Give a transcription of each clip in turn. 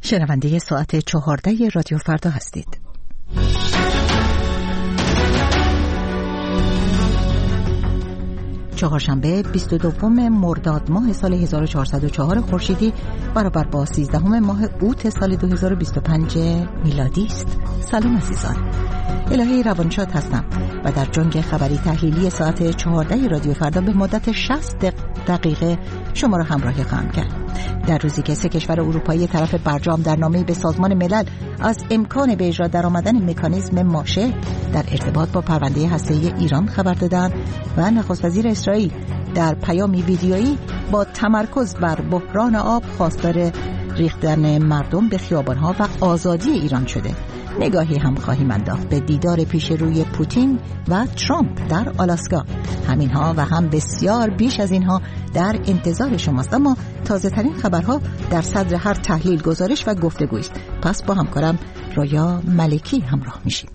شنونده ساعت 14 رادیو فردا هستید. چهارشنبه 22 مرداد ماه سال 1404 خورشیدی برابر با 13 ماه اوت سال 2025 میلادی است. سلام عزیزان، الهی روانشاد هستم و در جنگ خبری تحلیلی ساعت 14 رادیو فردا به مدت 60 دقیقه شما را همراهی خواهم کرد. در روزی که 3 کشور اروپایی طرف برجام در نامه‌ای به سازمان ملل از امکان به اجرا درآمدن مکانیزم ماشه در ارتباط با پرونده هسته‌ای ایران خبر دادند و نخست وزیر اسرائیل در پیامی ویدیویی با تمرکز بر بحران آب خواستار ریختن مردم به خیابان‌ها و آزادی ایران شده، نگاهی هم خواهیم انداخت به دیدار پیش روی پوتین و ترامپ در آلاسکا. همینها و هم بسیار بیش از اینها در انتظار شماست، اما تازه ترین خبرها در صدر هر تحلیل، گزارش و گفتگوی است. پس با همکارم رویا ملکی همراه میشیم.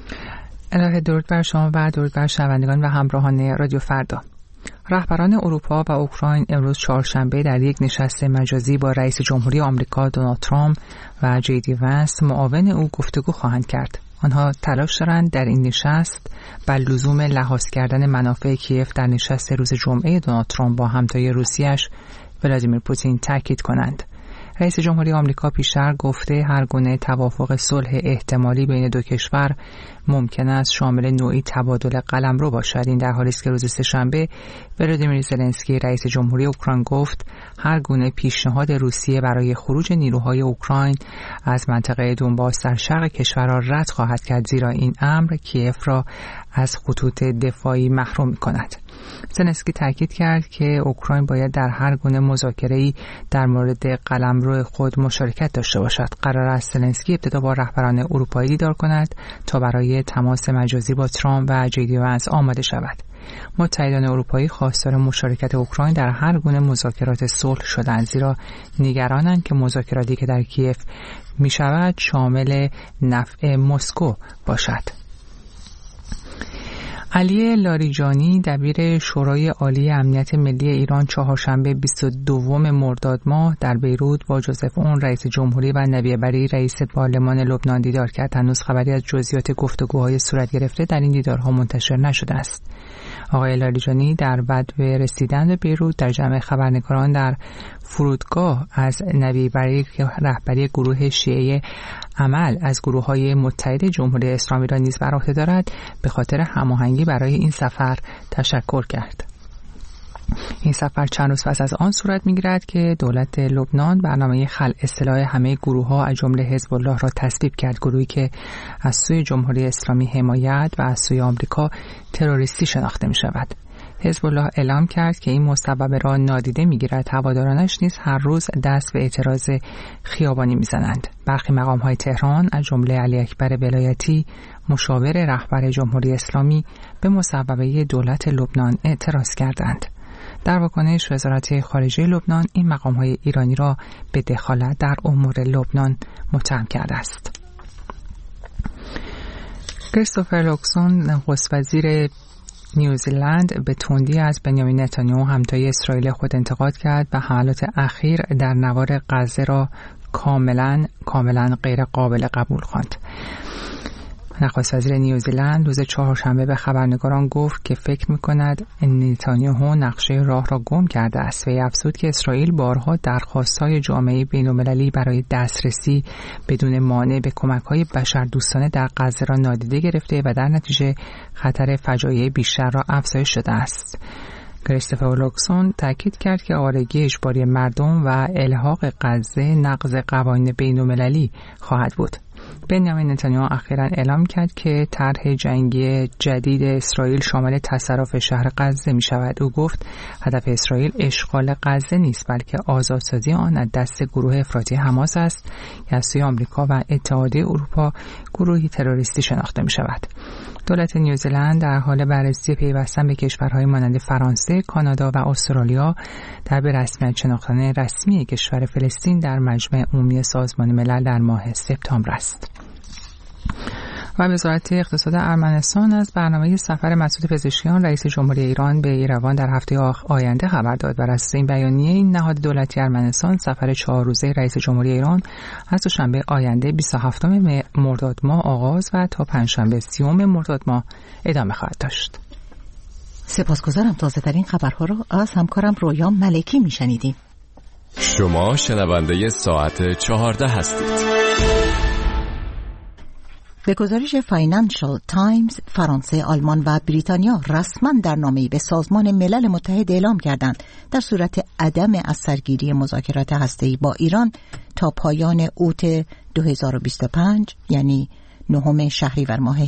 الهی درود بر شما و درود بر شنوندگان و همراهان رادیو فردا. رهبران اروپا و اوکراین امروز چهارشنبه در یک نشست مجازی با رئیس جمهوری آمریکا دونالد ترامپ و جی.دی. ونس معاون او گفتگو خواهند کرد. آنها تلاش دارند در این نشست بر لزوم لحاظ کردن منافع کیف در نشست روز جمعه دونالد ترامپ با همتای روسیه‌اش ولادیمیر پوتین تاکید کنند. رئیس جمهوری آمریکا پیشتر گفته هر گونه توافق صلح احتمالی بین دو کشور ممکن است شامل نوعی تبادل قلمرو باشد. این در حالی است که روز سه‌شنبه ولادیمیر زلنسکی رئیس جمهوری اوکراین گفت هر گونه پیشنهاد روسیه برای خروج نیروهای اوکراین از منطقه دونباس در شرق کشور را رد خواهد کرد، زیرا این امر کیف را از خطوط دفاعی محروم می‌کند. زلنسکی تاکید کرد که اوکراین باید در هر گونه مذاکره‌ای در مورد قلمرو خود مشارکت داشته باشد. قرار است زلنسکی ابتدا با رهبران اروپایی دیدار کند تا برای تماس مجازی با ترامپ و جی.دی. ونس آماده شود. متحدان اروپایی خواستار مشارکت اوکراین در هر گونه مذاکرات صلح شدند، زیرا نگرانند که مذاکراتی که در کیف می شود شامل نفع مسکو باشد. علی لاریجانی دبیر شورای عالی امنیت ملی ایران چهارشنبه 22 مرداد ماه در بیروت با جوزف اون رئیس جمهوری و نویه بری رئیس پارلمان لبنان دیدار کرد. هنوز خبری از جزئیات گفتگوهای صورت گرفته در این دیدارها منتشر نشده است. آقای لاریجانی در بدو رسیدن به بیروت در جمع خبرنگاران در فرودگاه از نویه بری که رهبری گروه شیعه عمل از گروه‌های متحد جمهوری اسلامی را نیز بر عهده دارد به خاطر هماهنگی برای این سفر تشکر کرد. این سفر چند روز پس از آن صورت می‌گیرد که دولت لبنان برنامه خلع سلاح همه گروه‌ها از جمله حزب الله را تصویب کرد، گروهی که از سوی جمهوری اسلامی حمایت و از سوی آمریکا تروریستی شناخته می‌شود. حزب الله اعلام کرد که این مصوبه را نادیده می‌گیرد. هوادارانش نیز هر روز دست به اعتراض خیابانی می‌زنند. برخی مقام‌های تهران از جمله علی اکبر ولایتی مشاور رهبر جمهوری اسلامی به مصوبه دولت لبنان اعتراض کردند. در واکنش وزارت خارجه لبنان این مقام‌های ایرانی را به دخالت در امور لبنان متهم کرده است. کریستوفر لوکسون نخست وزیر نیوزیلند به تندی از بنیامین نتانیاهو همتای اسرائیل خود انتقاد کرد و حملات اخیر در نوار غزه را کاملا غیر قابل قبول خواند. نخست وزیر نیوزیلند روز چهارشنبه به خبرنگاران گفت که فکر می‌کند نتانیاهو نقشه راه را گم کرده است و افزود که اسرائیل بارها درخواست‌های جامعه بین‌المللی برای دسترسی بدون مانع به کمک‌های بشردوستانه در غزه را نادیده گرفته و در نتیجه خطر فجایع بیشتر را افزایش داده است. کریستوفر لوکسون تاکید کرد که آوارگی اجباری مردم و الحاق غزه نقض قوانین بین‌المللی خواهد بود. بنیامین نتانیاهو اخیراً اعلام کرد که طرح جنگی جدید اسرائیل شامل تصرف شهر غزه می شود. او گفت هدف اسرائیل اشغال غزه نیست، بلکه آزادسازی آن از دست گروه افراطی حماس است که از سوی آمریکا و اتحادیه اروپا گروهی تروریستی شناخته می شود. دولت نیوزیلند در حال بررسی پیوستن به کشورهای مانند فرانسه، کانادا و استرالیا در به رسمیت شناختن رسمی کشور فلسطین در مجمع عمومی سازمان ملل در ماه سپتامبر است. و وزارت اقتصاد ارمنستان از برنامه سفر مسعود پزشکیان رئیس جمهوری ایران به ایروان در هفته آینده خبر داد. بر اساس این بیانیه، این نهاد دولتی ارمنستان سفر 4 روزه رئیس جمهوری ایران از دوشنبه آینده 27 مرداد ماه آغاز و تا پنجشنبه 30 مرداد ماه ادامه خواهد داشت. سپاسگزارم. تازه ترین خبرها را از همکارم رویا ملکی میشنیدیم. شما شنونده ساعت 14 هستید. به گزارش فاینانشال تایمز، فرانسه، آلمان و بریتانیا رسما در نامه‌ای به سازمان ملل متحد اعلام کردند در صورت عدم از سرگیری مذاکرات هسته‌ای با ایران تا پایان اوت 2025 یعنی 9 شهریور ماه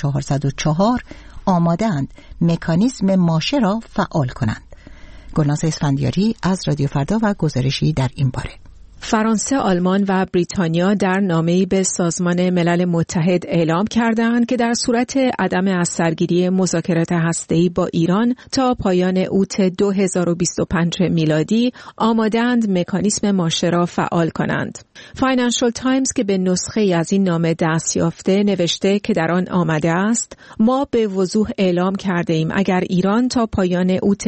1404 آماده‌اند مکانیزم ماشه را فعال کنند. گلناز اسفندیاری از رادیو فردا و گزارشی در این باره. فرانسه، آلمان و بریتانیا در نامه‌ای به سازمان ملل متحد اعلام کردند که در صورت عدم از سرگیری مذاکرات هسته‌ای با ایران تا پایان اوت 2025 میلادی آماده‌اند مکانیزم ماشه را فعال کنند. فاینانشال تایمز که به نسخه از این نامه دست یافته نوشته که در آن آمده است: ما به وضوح اعلام کرده ایم اگر ایران تا پایان اوت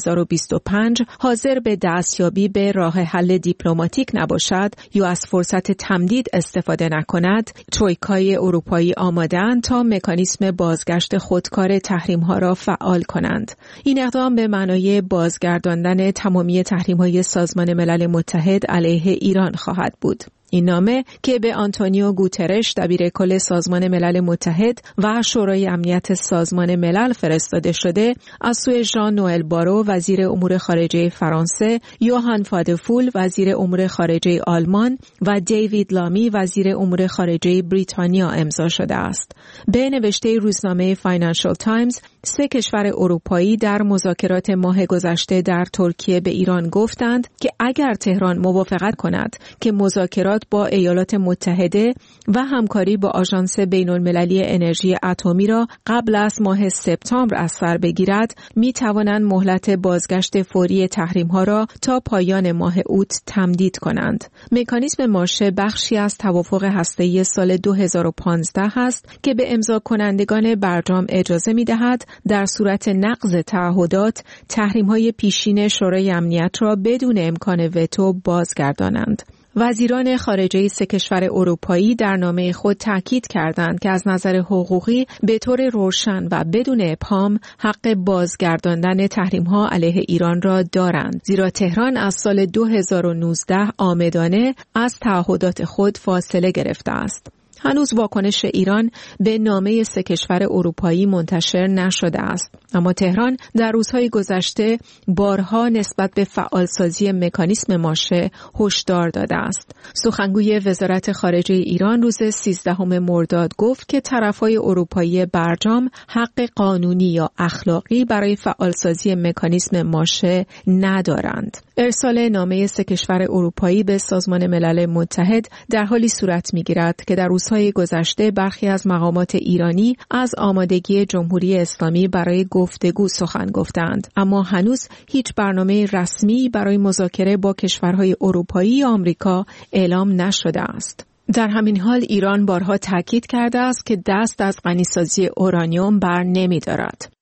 2025 حاضر به دستیابی به راه حل دیپلماتیک نباشد یا از فرصت تمدید استفاده نکند، ترویکای اروپایی آماده‌اند تا مکانیزم بازگشت خودکار تحریم‌ها را فعال کنند. این اقدام به معنای بازگرداندن تمامی تحریم‌های سازمان ملل متحد علیه ایران خواهد بود. این نامه که به آنتونیو گوترش دبیر کل سازمان ملل متحد و شورای امنیت سازمان ملل فرستاده شده، از سوی ژان نوئل بارو وزیر امور خارجه فرانسه، یوهان فادفول وزیر امور خارجه آلمان و دیوید لامی وزیر امور خارجه بریتانیا امضا شده است. به نوشته روزنامه فاینانشال تایمز، 3 کشور اروپایی در مذاکرات ماه گذشته در ترکیه به ایران گفتند که اگر تهران موافقت کند که مذاکرات با ایالات متحده و همکاری با آژانس بین‌المللی انرژی اتمی را قبل از ماه سپتامبر از سر بگیرد، می توانند مهلت بازگشت فوری تحریم‌ها را تا پایان ماه اوت تمدید کنند. مکانیزم ماشه بخشی از توافق هسته‌ای سال 2015 است که به امضا کنندگان برجام اجازه می دهد در صورت نقض تعهدات تحریم‌های پیشین شورای امنیت را بدون امکان وتو بازگردانند. وزیران خارجه 3 کشور اروپایی در نامه خود تاکید کردند که از نظر حقوقی به طور روشن و بدون ابهام حق بازگرداندن تحریم‌ها علیه ایران را دارند، زیرا تهران از سال 2019 عامدانه از تعهدات خود فاصله گرفته است. هنوز واکنش ایران به نامه 3 کشور اروپایی منتشر نشده است، اما تهران در روزهای گذشته بارها نسبت به فعالسازی مکانیزم ماشه هشدار داده است. سخنگوی وزارت خارجه ایران روز 13 مرداد گفت که طرفهای اروپایی برجام حق قانونی یا اخلاقی برای فعالسازی مکانیزم ماشه ندارند. ارسال نامه 3 کشور اروپایی به سازمان ملل متحد در حالی صورت می‌گیرد که در روزهای گذشته برخی از مقامات ایرانی از آمادگی جمهوری اسلامی برای گفتگو سخن گفتند، اما هنوز هیچ برنامه رسمی برای مذاکره با کشورهای اروپایی یا آمریکا اعلام نشده است. در همین حال ایران بارها تاکید کرده است که دست از غنیسازی اورانیوم بر نمی‌دارد.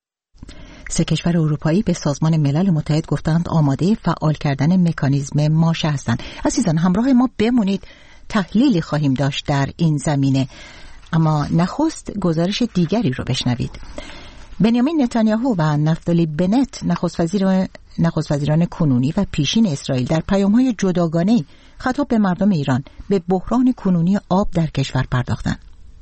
3 کشور اروپایی به سازمان ملل متحد گفتند آماده فعال کردن مکانیزم ماشه هستند. عزیزان همراه ما بمونید، تحلیلی خواهیم داشت در این زمینه، اما نخست گزارش دیگری رو بشنوید. بنیامین نتانیاهو و نفتالی بنت نخست وزیران کنونی و پیشین اسرائیل در پیام‌های جداگانه‌ای خطاب به مردم ایران به بحران کنونی آب در کشور پرداختند.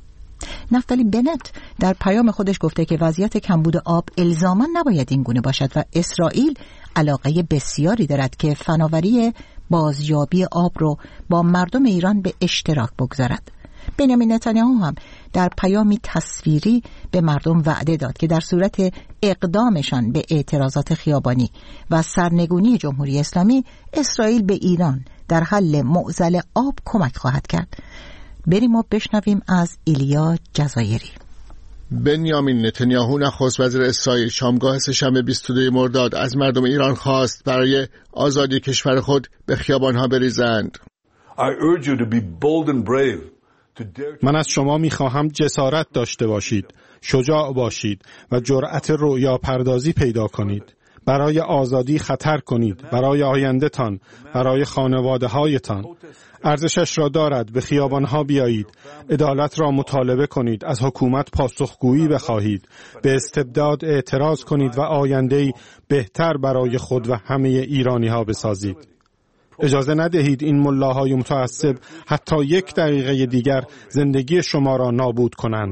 نفتالی بنت در پیام خودش گفته که وضعیت کمبود آب الزاماً نباید این گونه باشد و اسرائیل علاقه بسیاری دارد که فناوری بازیابی آب رو با مردم ایران به اشتراک بگذارد. بنیامین نتانیاهو هم در پیامی تصویری به مردم وعده داد که در صورت اقدامشان به اعتراضات خیابانی و سرنگونی جمهوری اسلامی، اسرائیل به ایران در حل معضل آب کمک خواهد کرد. بریم و بشنویم از ایلیا جزایری. بنیامین نتانیاهو نخست وزیر اسرائیل شامگاه سه‌شنبه 22 مرداد از مردم ایران خواست برای آزادی کشور خود به خیابان‌ها بریزند. I urge you to be bold and brave من از شما می‌خواهم جسارت داشته باشید، شجاع باشید و جرأت رؤیا پردازی پیدا کنید. برای آزادی خطر کنید، برای آینده‌تان، برای خانواده‌هایتان. ارزشش را دارد به خیابان‌ها بیایید، عدالت را مطالبه کنید، از حکومت پاسخگویی بخواهید، به استبداد اعتراض کنید و آینده‌ای بهتر برای خود و همه ایرانی‌ها بسازید. اجازه ندهید این ملاهای متعصب حتی یک دقیقه دیگر زندگی شما را نابود کنند.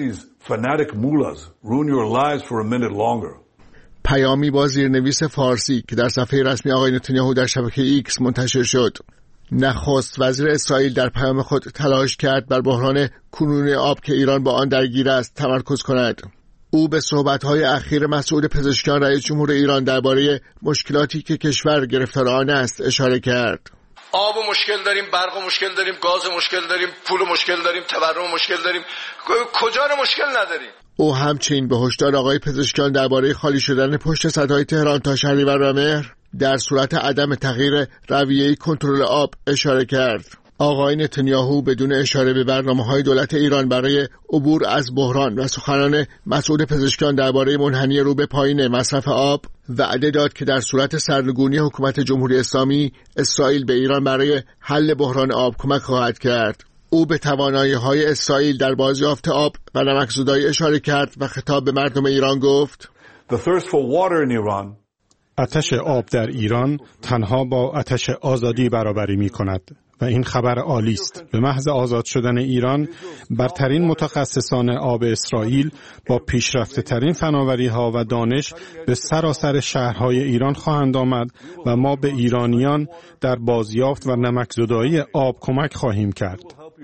پیامی با زیرنویس فارسی که در صفحه رسمی آقای نتانیاهو در شبکه ایکس منتشر شد. نخست وزیر اسرائیل در پیام خود تلاش کرد بر بحران کنونی آب که ایران با آن درگیر است تمرکز کند. او به صحبت‌های اخیر مسعود پزشکیان رئیس جمهور ایران درباره مشکلاتی که کشور گرفتار آن است اشاره کرد. آب و مشکل داریم، برق و مشکل داریم، گاز و مشکل داریم، پول و مشکل داریم، تورم و مشکل داریم، کجا رو مشکل نداریم. او همچنین به هشدار آقای پزشکیان درباره خالی شدن پشت سدهای تهران تا شهریور و مهر در صورت عدم تغییر رویه کنترل آب اشاره کرد. آقای نتانیاهو بدون اشاره به برنامه‌های دولت ایران برای عبور از بحران و سخنان مسعود پزشکیان درباره منحنی رو به پایین مصرف آب وعده داد که در صورت سرنگونی حکومت جمهوری اسلامی اسرائیل به ایران برای حل بحران آب کمک خواهد کرد. او به توانایی‌های اسرائیل در بازیافت آب و نمکزدایی اشاره کرد و خطاب به مردم ایران گفت: آتش آب در ایران تنها با آتش آزادی برابری می‌کند و این خبر عالی است. به محض آزاد شدن ایران، برترین متخصصان آب اسرائیل با پیشرفته ترین فناوری‌ها و دانش به سراسر شهرهای ایران خواهند آمد و ما به ایرانیان در بازیافت و نمکزدایی آب کمک خواهیم کرد.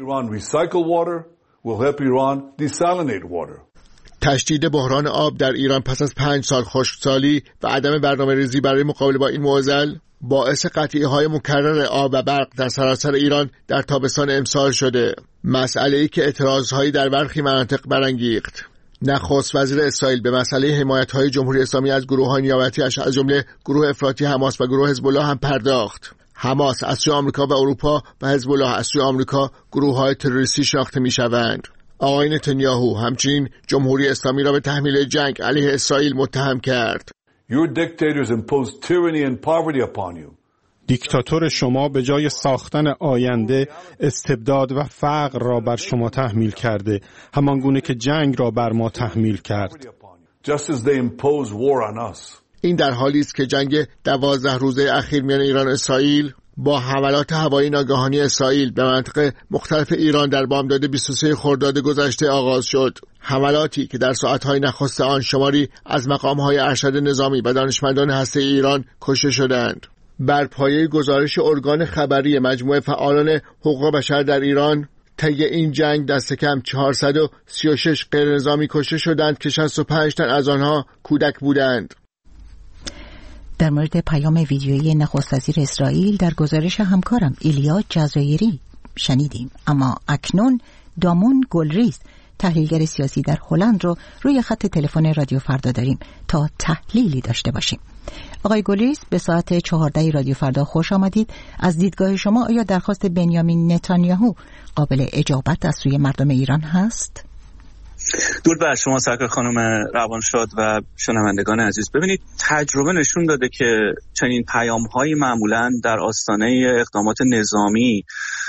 تشدید بحران آب در ایران پس از 5 سال خشکسالی و عدم برنامه‌ریزی برای مقابله با این معضل باعث قطعی‌های مکرر آب و برق در سراسر ایران در تابستان امسال شده، مسئله‌ای که اعتراضهایی در برخی مناطق برانگیخت. نخست وزیر اسرائیل به مسئله حمایت‌های جمهوری اسلامی از گروه‌های نیابتی‌اش از جمله گروه افراطی حماس و گروه حزب الله هم پرداخت. حماس از سوی آمریکا و اروپا و حزب الله از سوی آمریکا گروه‌های تروریستی شناخته می‌شوند. آقای نتانیاهو همچنین جمهوری اسلامی را به تحمیل جنگ علیه اسرائیل متهم کرد. Your dictators impose tyranny and poverty upon you. دیکتاتور شما به جای ساختن آینده استبداد و فقر را بر شما تحمیل کرده، همان گونه که جنگ را بر ما تحمیل کرد. Just as they impose war on us. این در حالی است که جنگ 12 روزه اخیر میان ایران و اسرائیل با حملات هوایی ناگهانی اسرائیل به مناطق مختلف ایران در بامداد 23 خرداد گذشته آغاز شد. حملاتی که در ساعتهای نخست آن شماری از مقامهای ارشد نظامی و دانشمندان هسته ایران کشته شدند. بر پایه گزارش ارگان خبری مجموعه فعالان حقوق بشر در ایران، طی این جنگ دست کم 436 غیر نظامی کشته شدند که 65 تن از آنها کودک بودند. در مورد پیام ویدیویی نخست وزیر اسرائیل در گزارش همکارم ایلیا جزایری شنیدیم، اما اکنون دامون گلریز تحلیلگر سیاسی در هلند رو روی خط تلفن رادیو فردا داریم تا تحلیلی داشته باشیم. آقای گلریز، به ساعت 14 رادیو فردا خوش آمدید. از دیدگاه شما آیا درخواست بنیامین نتانیاهو قابل اجابت از سوی مردم ایران هست؟ درود بر شما سرکار خانم روانشاد و شنوندگان عزیز. ببینید، تجربه نشون داده که چنین پیام‌هایی معمولاً در آستانه اقدامات نظامی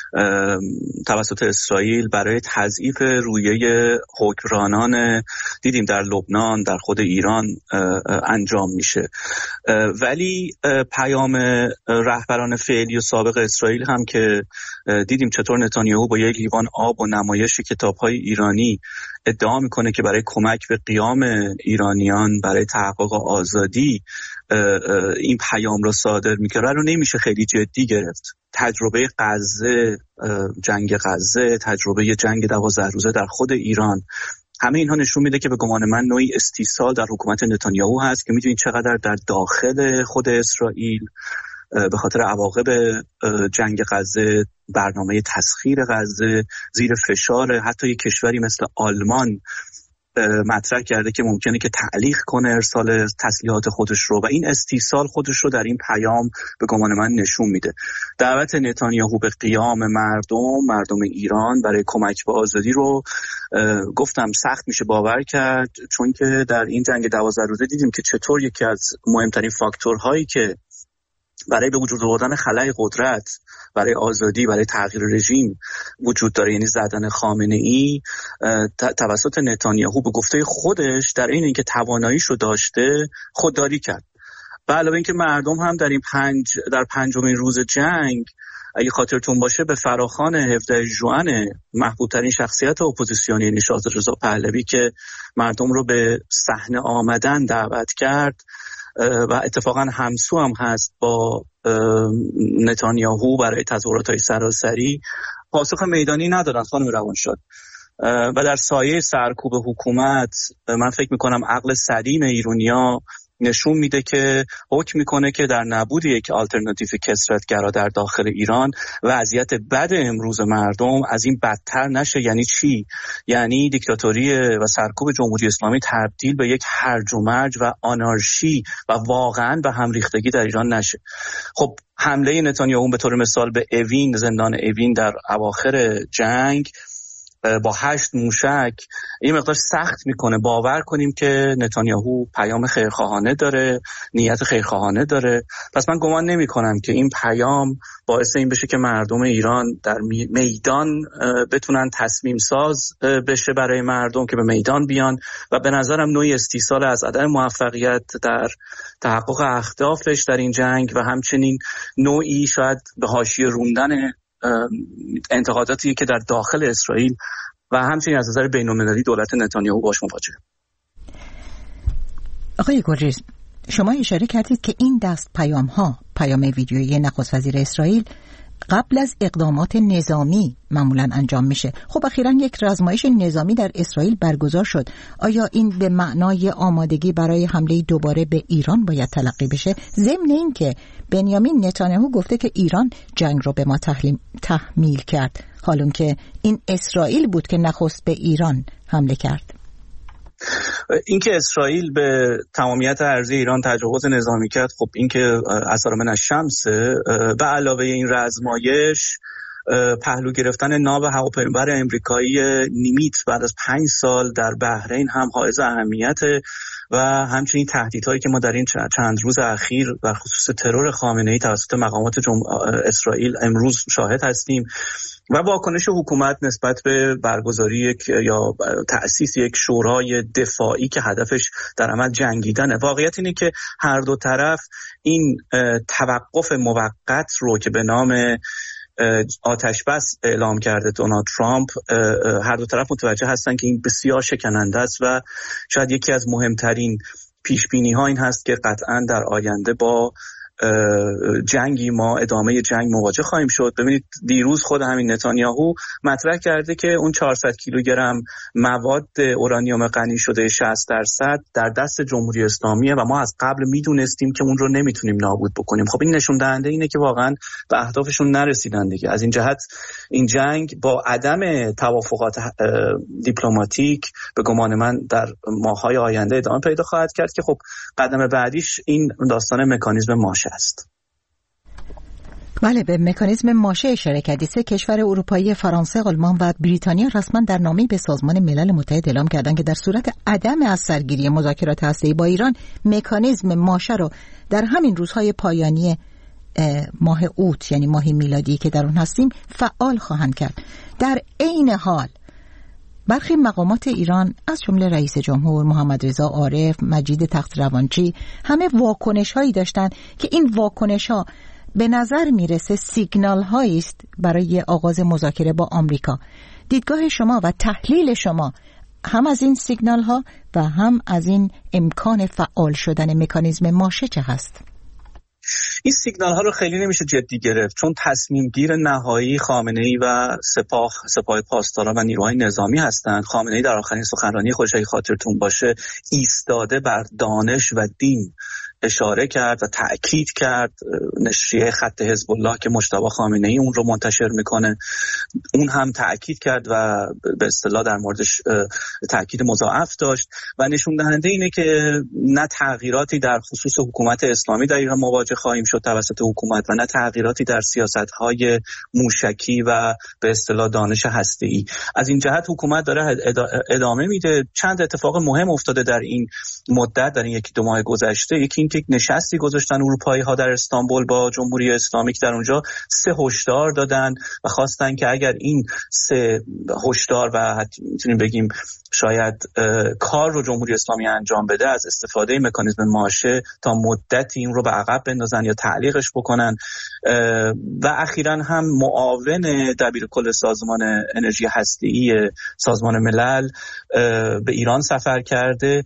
توسط اسرائیل برای تضعیف رویه حکمرانان دیدیم در لبنان، در خود ایران انجام میشه. ولی پیام رهبران فعلی و سابق اسرائیل هم که دیدیم چطور نتانیاهو با یک لیوان آب و نمایش کتاب‌های ایرانی ادعا میکنه که برای کمک به قیام ایرانیان برای تحقق آزادی این پیام رو صادر میکنه رو نمیشه خیلی جدی گرفت. تجربه غزه، جنگ غزه، تجربه جنگ 12 روزه در خود ایران، همه اینها نشون میده که به گمان من نوعی استیصال در حکومت نتانیاهو هست که میدونید چقدر در داخل خود اسرائیل به خاطر عواقب جنگ غزه، برنامه تسخیر غزه زیر فشار. حتی یک کشوری مثل آلمان مطرح کرده که ممکنه که تعلیق کنه ارسال تسلیحات خودش رو و این استیصال خودش رو در این پیام به گمان من نشون میده. دعوت نتانیاهو به قیام مردم ایران برای کمک به آزادی رو گفتم سخت میشه باور کرد، چون که در این جنگ 12 روزه دیدیم که چطور یکی از مهمترین فاکتورهایی که برای به وجود آوردن خلأ قدرت، برای آزادی، برای تغییر رژیم وجود داره، یعنی زدن خامنه‌ای توسط نتانیاهو به گفته خودش در این اینکه تواناییشو داشته خودداری کرد. و علاوه اینکه مردم هم در پنجمین روز جنگ اگه خاطرتون باشه به فراخوان 17 ژوئن محبوب‌ترین شخصیت اپوزیسیونی یعنی شاهزاده رضا پهلوی که مردم رو به صحنه آمدن دعوت کرد و اتفاقا همسو هم هست با نتانیاهو برای تظاهرات‌های سراسری، پاسخ میدانی ندادن خانم روانشاد. و در سایه سرکوب حکومت من فکر میکنم عقل سلیم ایرانیا نشون میده که حکم میکنه که در نبود یک آلترناتیو کثرت‌گرا در داخل ایران وضعیت بد امروز مردم از این بدتر نشه. یعنی چی؟ یعنی دیکتاتوری و سرکوب جمهوری اسلامی تبدیل به یک هرج و مرج و آنارشی و واقعا به هم ریختگی در ایران نشه. خب حمله نتانیاهو به طور مثال به اوین، زندان اوین در اواخر جنگ با 8 موشک این مقدار سخت میکنه باور کنیم که نتانیاهو پیام خیرخواهانه داره، نیت خیرخواهانه داره. پس من گمان نمی کنم که این پیام باعث این بشه که مردم ایران در میدان بتونن تصمیم ساز بشه برای مردم که به میدان بیان و به نظرم نوعی استیصال از عدم موفقیت در تحقق اهدافش در این جنگ و همچنین نوعی شاید به حاشیه روندن انتقاداتی که در داخل اسرائیل و همچنین از نظر بین‌المللی دولت نتانیاهو باش مواجهه. آقای گلریز، شما اشاره کردید که این دست پیام ویدیویی نخست وزیر اسرائیل قبل از اقدامات نظامی معمولا انجام میشه. خب اخیراً یک آزمایش نظامی در اسرائیل برگزار شد. آیا این به معنای آمادگی برای حمله دوباره به ایران باید تلقی بشه؟ ضمن این که بنیامین نتانیاهو گفته که ایران جنگ رو به ما تحمیل کرد، حالون که این اسرائیل بود که نخست به ایران حمله کرد. اینکه اسرائیل به تمامیت ارضی ایران تجاوز نظامی کرد، خب اینکه اثر من الشمس به علاوه این رزمایش پهلو گرفتن ناو هواپیمابر امریکایی نیمیت بعد از 5 سال در بحرین هم حائز اهمیت و همچنین تهدیدهایی که ما در این چند روز اخیر در خصوص ترور خامنه‌ای توسط مقامات اسرائیل امروز شاهد هستیم و واکنش حکومت نسبت به برگزاری یا تأسیس یک شورای دفاعی که هدفش در عمل جنگیدنه. واقعیت اینه که هر دو طرف این توقف موقت رو که به نام آتش بس اعلام کرده دونالد ترامپ، هر دو طرف متوجه هستن که این بسیار شکننده است و شاید یکی از مهمترین پیشبینی ها این هست که قطعا در آینده با جنگی ما ادامه جنگ مواجه خواهیم شد. ببینید دیروز خود همین نتانیاهو مطرح کرده که اون 400 کیلوگرم مواد اورانیوم غنی شده 60% در دست جمهوری اسلامیه و ما از قبل میدونستیم که اون رو نمیتونیم نابود بکنیم. خب این نشون دهنده اینه که واقعا به اهدافشون نرسیدن دیگه. از این جهت این جنگ با عدم توافقات دیپلماتیک به گمان من در ماه‌های آینده ادامه پیدا خواهد کرد که خب قدم بعدیش این داستان مکانیزم ماشه است. بله، به مکانیزم ماشه اشاره کردید. 3 کشور اروپایی فرانسه، آلمان و بریتانیا رسما در نامه‌ای به سازمان ملل متحد اعلام کردند که در صورت عدم از سرگیری مذاکرات هسته‌ای با ایران مکانیزم ماشه رو در همین روزهای پایانی ماه اوت یعنی ماه میلادی که در اون هستیم فعال خواهند کرد. در عین حال برخی مقامات ایران از جمله رئیس جمهور محمد رضا عارف، مجید تخت‌روانچی همه واکنش‌هایی داشتند که این واکنش‌ها به نظر میرسه سیگنال هایی است برای آغاز مذاکره با آمریکا. دیدگاه شما و تحلیل شما هم از این سیگنال ها و هم از این امکان فعال شدن مکانیزم ماشه چه هست؟ این سیگنال ها رو خیلی نمیشه جدی گرفت، چون تصمیم گیر نهایی خامنه‌ای و سپاه پاسداران و نیروهای نظامی هستند. خامنه‌ای در آخرین سخنرانی خودش اگه خاطرتون باشه ایستاده بر دانش و دین اشاره کرد و تأکید کرد. نشریه خط حزب الله که مجتبی خامنه‌ای اون رو منتشر میکنه اون هم تأکید کرد و به اصطلاح در موردش تأکید مضاعف داشت و نشون دهنده اینه که نه تغییراتی در خصوص حکومت اسلامی در ایران مواجه خواهیم شد توسط حکومت و نه تغییراتی در سیاست‌های موشکی و به اصطلاح دانش هسته‌ای. از این جهت حکومت داره ادامه میده. چند اتفاق مهم افتاده در این مدت، در این 1-2 ماه گذشته. یکی این که نشستی گذاشتن اروپایی‌ها در استانبول با جمهوری اسلامی که در اونجا 3 هشدار دادن و خواستن که اگر این 3 هشدار و میتونیم بگیم شاید کار رو جمهوری اسلامی انجام بده، از استفاده مکانیزم ماشه تا مدتی این رو به عقب بندازن یا تعلیقش بکنن. و اخیراً هم معاون دبیرکل سازمان انرژی هسته‌ای سازمان ملل به ایران سفر کرده.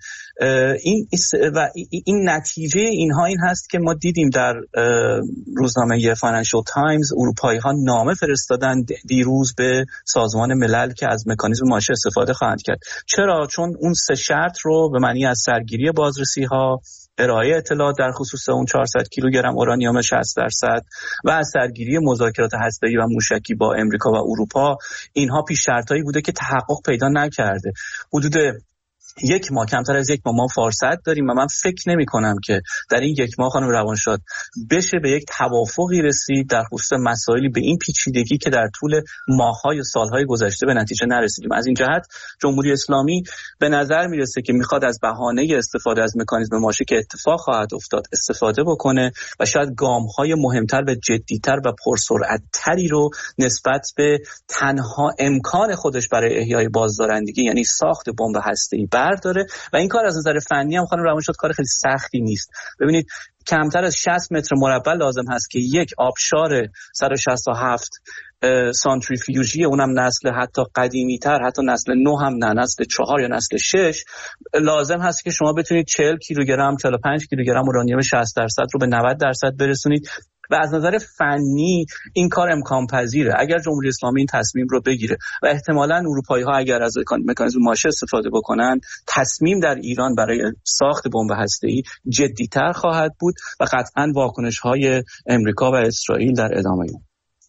این نتیجه اینها این هست که ما دیدیم در روزنامه فاینانشال تایمز اروپایی‌ها نامه فرستادن دیروز به سازمان ملل که از مکانیزم ماشه استفاده خواهند کرد. چرا؟ چون اون 3 شرط رو به معنی از سرگیری بازرسی‌ها، ارائه اطلاعات در خصوص اون 400 کیلوگرم اورانیوم 60% و از سرگیری مذاکرات هسته‌ای و موشکی با امریکا و اروپا، اینها پیش شرطایی بوده که تحقق پیدا نکرده. حدود 1 ماه، کمتر از 1 ماه ما فرصت داریم و من فکر نمی کنم که در این 1 ماه خانم روانشاد بشه به یک توافقی رسید در خصوص مسائلی به این پیچیدگی که در طول ماه‌های و سال‌های گذشته به نتیجه نرسیدیم. از این جهت جمهوری اسلامی به نظر میرسه که میخواد از بهانه استفاده از مکانیزم ماشه که اتفاق خواهد افتاد استفاده بکنه و شاید گام‌های مهمتر و جدی‌تر و پرسرعت‌تری رو نسبت به تنها امکان خودش برای احیای بازدارندگی، یعنی ساخت بمب هسته‌ای، برداره. و این کار از نظر فنی هم خانم روانشاد کار خیلی سختی نیست. ببینید کمتر از 60 متر مربع لازم هست که یک آبشار 167 سانتریفیوژی، اونم نسل حتی قدیمی تر، حتی نسل 9 هم نه، نسل 4 یا نسل 6 لازم هست که شما بتونید 40 کیلوگرم 45 کیلوگرم اورانیوم 60% رو به 90% برسونید. و از نظر فنی این کار امکان پذیره اگر جمهوری اسلامی این تصمیم رو بگیره و احتمالاً اروپایی‌ها اگر از مکانیزم ماشه استفاده بکنن، تصمیم در ایران برای ساخت بمب هسته‌ای جدی‌تر خواهد بود و قطعاً واکنش‌های امریکا و اسرائیل در ادامه اون.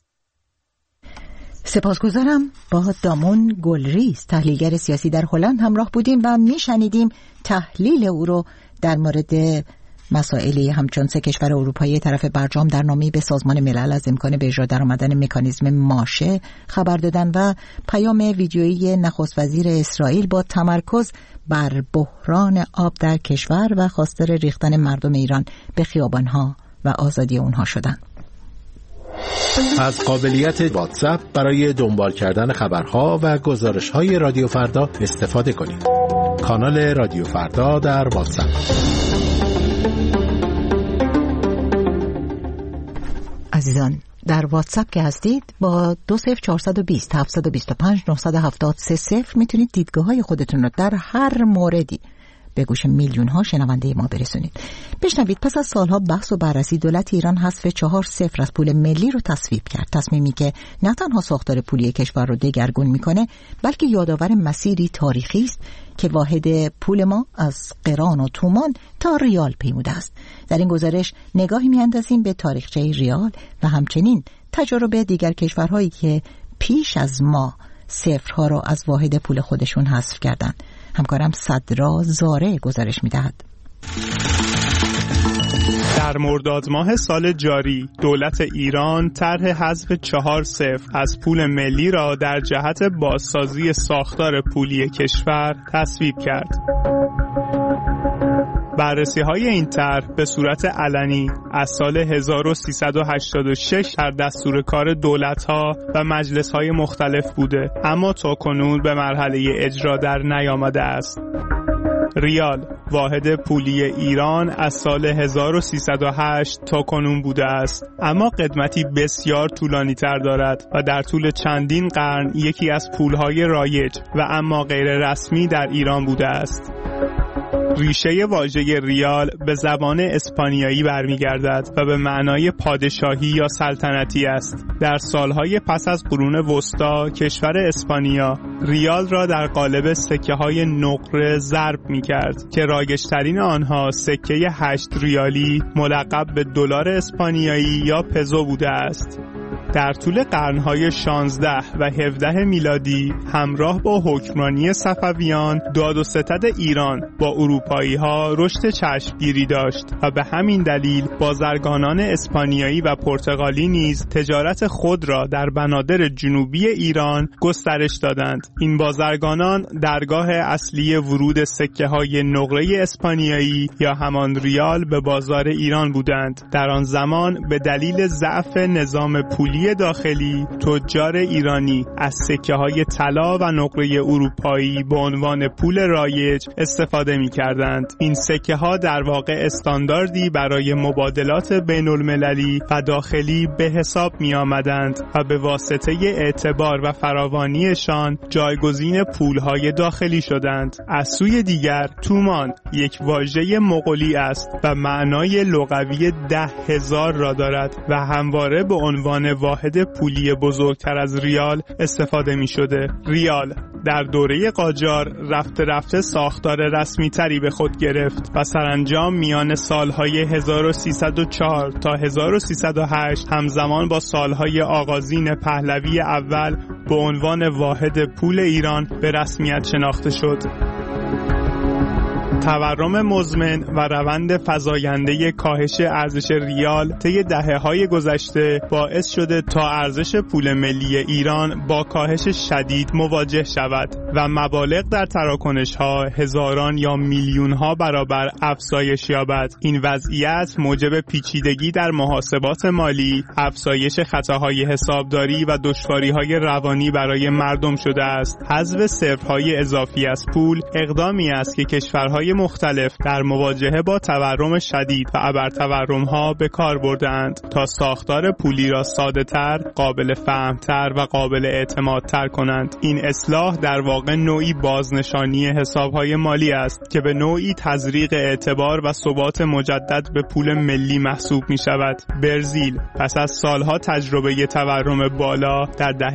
سپاسگزارم. با دامون گلریز تحلیلگر سیاسی در هلند همراه بودیم و میشنیدیم تحلیل او رو در مورد مسائلی همچون 3 کشور اروپایی طرف برجام در نامه‌ای به سازمان ملل از امکان به اجرا درآمدن مکانیزم ماشه خبر دادن و پیام ویدیویی نخست وزیر اسرائیل با تمرکز بر بحران آب در کشور و خواستار ریختن مردم ایران به خیابان‌ها و آزادی اونها شدن. از قابلیت واتساپ برای دنبال کردن خبرها و گزارش‌های رادیو فردا استفاده کنید. کانال رادیو فردا در واتساپ. عزیزان در واتساپ که هستید با 20420 725 970 میتونید دیدگاه‌های خودتون رو در هر موردی به گوش میلیون ها شنونده ما برسونید. بشنوید پس از سالها بحث و بررسی دولت ایران حذف 4-0 از پول ملی رو تصویب کرد. تصمیمی که نه تنها ساختار پولی کشور رو دگرگون میکنه بلکه یادآور مسیری تاریخی است که واحد پول ما از قران و تومان تا ریال پیموده است. در این گزارش نگاهی میاندازیم به تاریخچه ریال و همچنین تجربه دیگر کشورهایی که پیش از ما صفرها رو از واحد پول خودشون حذف کردند. همکارم صدرا زاره گزارش میدهد. در مرداد ماه سال جاری دولت ایران طرح حذف 4-0 از پول ملی را در جهت بازسازی ساختار پولی کشور تصویب کرد. بررسی‌های این طرح به صورت علنی از سال 1386 در دستور کار دولت‌ها و مجلس‌های مختلف بوده، اما تاکنون به مرحله اجرا در نیامده است. ریال واحد پولی ایران از سال 1308 تا کنون بوده است، اما قدمتی بسیار طولانی تر دارد و در طول چندین قرن یکی از پولهای رایج و اما غیر رسمی در ایران بوده است. ریشه واژه ریال به زبان اسپانیایی برمیگردد و به معنای پادشاهی یا سلطنتی است. در سالهای پس از قرون وسطا کشور اسپانیا ریال را در قالب سکه‌های نقره ضرب می‌کرد که رایج‌ترین آنها سکه 8 ریالی ملقب به دلار اسپانیایی یا پزو بوده است. در طول قرنهای 16 و 17 میلادی همراه با حکمرانی صفویان داد و ستد ایران با اروپایی‌ها رشد چشمگیری داشت و به همین دلیل بازرگانان اسپانیایی و پرتغالی نیز تجارت خود را در بنادر جنوبی ایران گسترش دادند. این بازرگانان درگاه اصلی ورود سکه‌های نقره اسپانیایی یا همان ریال به بازار ایران بودند. در آن زمان به دلیل ضعف نظام پولی داخلی، تجار ایرانی از سکه‌های طلا و نقره اروپایی به عنوان پول رایج استفاده می‌کردند. این سکه‌ها در واقع استانداردی برای مبادلات بین‌المللی و داخلی به حساب می‌آمدند و به واسطه اعتبار و فراوانیشان جایگزین پول‌های داخلی شدند. از سوی دیگر تومان یک واژه مغولی است و معنای لغوی 10,000 را دارد و همواره به عنوان واحد پولی بزرگتر از ریال استفاده می شده. ریال در دوره قاجار رفته ساختار رسمی تری به خود گرفت و سرانجام میان سالهای 1304 تا 1308 همزمان با سالهای آغازین پهلوی اول به عنوان واحد پول ایران به رسمیت شناخته شد. تورم مزمن و روند فزاینده کاهش ارزش ریال طی دهه‌های گذشته باعث شده تا ارزش پول ملی ایران با کاهش شدید مواجه شود و مبالغ در تراکنش‌ها هزاران یا میلیون‌ها برابر افزایش یابد. این وضعیت موجب پیچیدگی در محاسبات مالی، افزایش خطاهای حسابداری و دشواری‌های روانی برای مردم شده است. حذف صرف‌های اضافی از پول اقدامی است که کشورهای مختلف در مواجهه با تورم شدید و ابرتورم‌ها به کار بردند تا ساختار پولی را ساده‌تر، قابل فهم‌تر و قابل اعتمادتر کنند. این اصلاح در واقع نوعی بازنشانی حساب‌های مالی است که به نوعی تزریق اعتبار و ثبات مجدد به پول ملی محسوب می‌شود. برزیل پس از سالها تجربه تورم بالا در دهه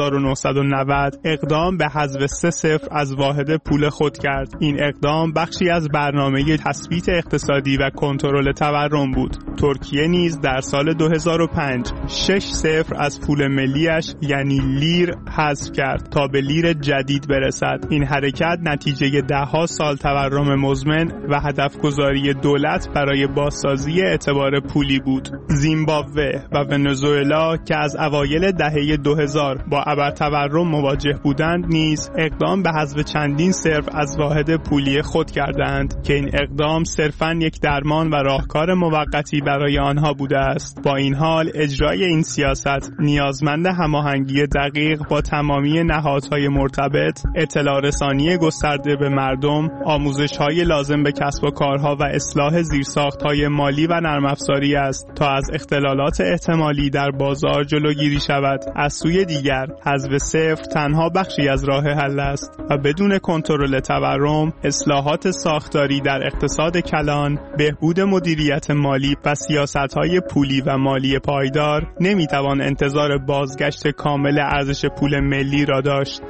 1990 اقدام به حذف 3 صفر از واحد پول خود کرد. این اقدام بخشی از برنامه تثبیت اقتصادی و کنترل تورم بود. ترکیه نیز در سال 2005 6 صفر از پول ملیش یعنی لیر حذف کرد تا به لیر جدید برسد. این حرکت نتیجه ده‌ها سال تورم مزمن و هدف گذاری دولت برای بازسازی اعتبار پولی بود. زیمبابوه و ونزوئلا که از اوایل دهه 2000 با ابرتورم مواجه بودند نیز اقدام به حذف چندین صرف از واحد پولی خود کردند که این اقدام صرفاً یک درمان و راهکار موقتی برای آنها بوده است. با این حال اجرای این سیاست نیازمند هماهنگی دقیق با تمامی نهادهای مرتبط، اطلاع رسانی گسترده به مردم، آموزش‌های لازم به کسب و کارها و اصلاح زیرساخت‌های مالی و نرم افزاری است تا از اختلالات احتمالی در بازار جلوگیری شود. از سوی دیگر حذف صفر تنها بخشی از راه حل است و بدون کنترل تورم، اصلاحات ساختاری در اقتصاد کلان، بهبود مدیریت مالی و سیاست‌های پولی و مالی پایدار نمی‌توان انتظار بازگشت کامل ارزش پول ملی را داشت.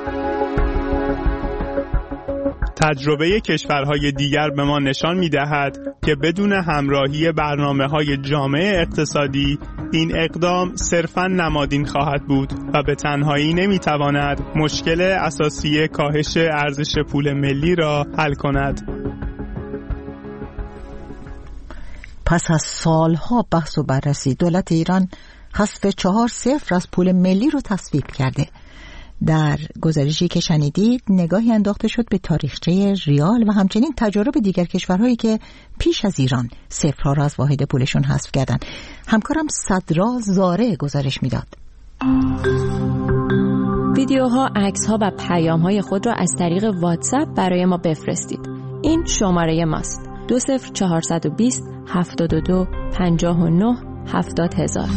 تجربه کشورهای دیگر به ما نشان می‌دهد که بدون همراهی برنامه‌های جامع اقتصادی این اقدام صرفاً نمادین خواهد بود و به تنهایی نمی‌تواند مشکل اساسی کاهش ارزش پول ملی را حل کند. پس از سالها بحث و بررسی دولت ایران حذف 4 صفر از پول ملی رو تصویب کرده. در گزارشی که شنیدید نگاهی انداخته شد به تاریخچه ریال و همچنین تجارب دیگر کشورهایی که پیش از ایران صفرها را از واحد پولشون حذف کردن. همکارم صدرا زاره گزارش میداد. ویدیوها، عکس‌ها و پیام‌های خود را از طریق واتساپ برای ما بفرستید. این شماره ماست: 20420 72 59 70000.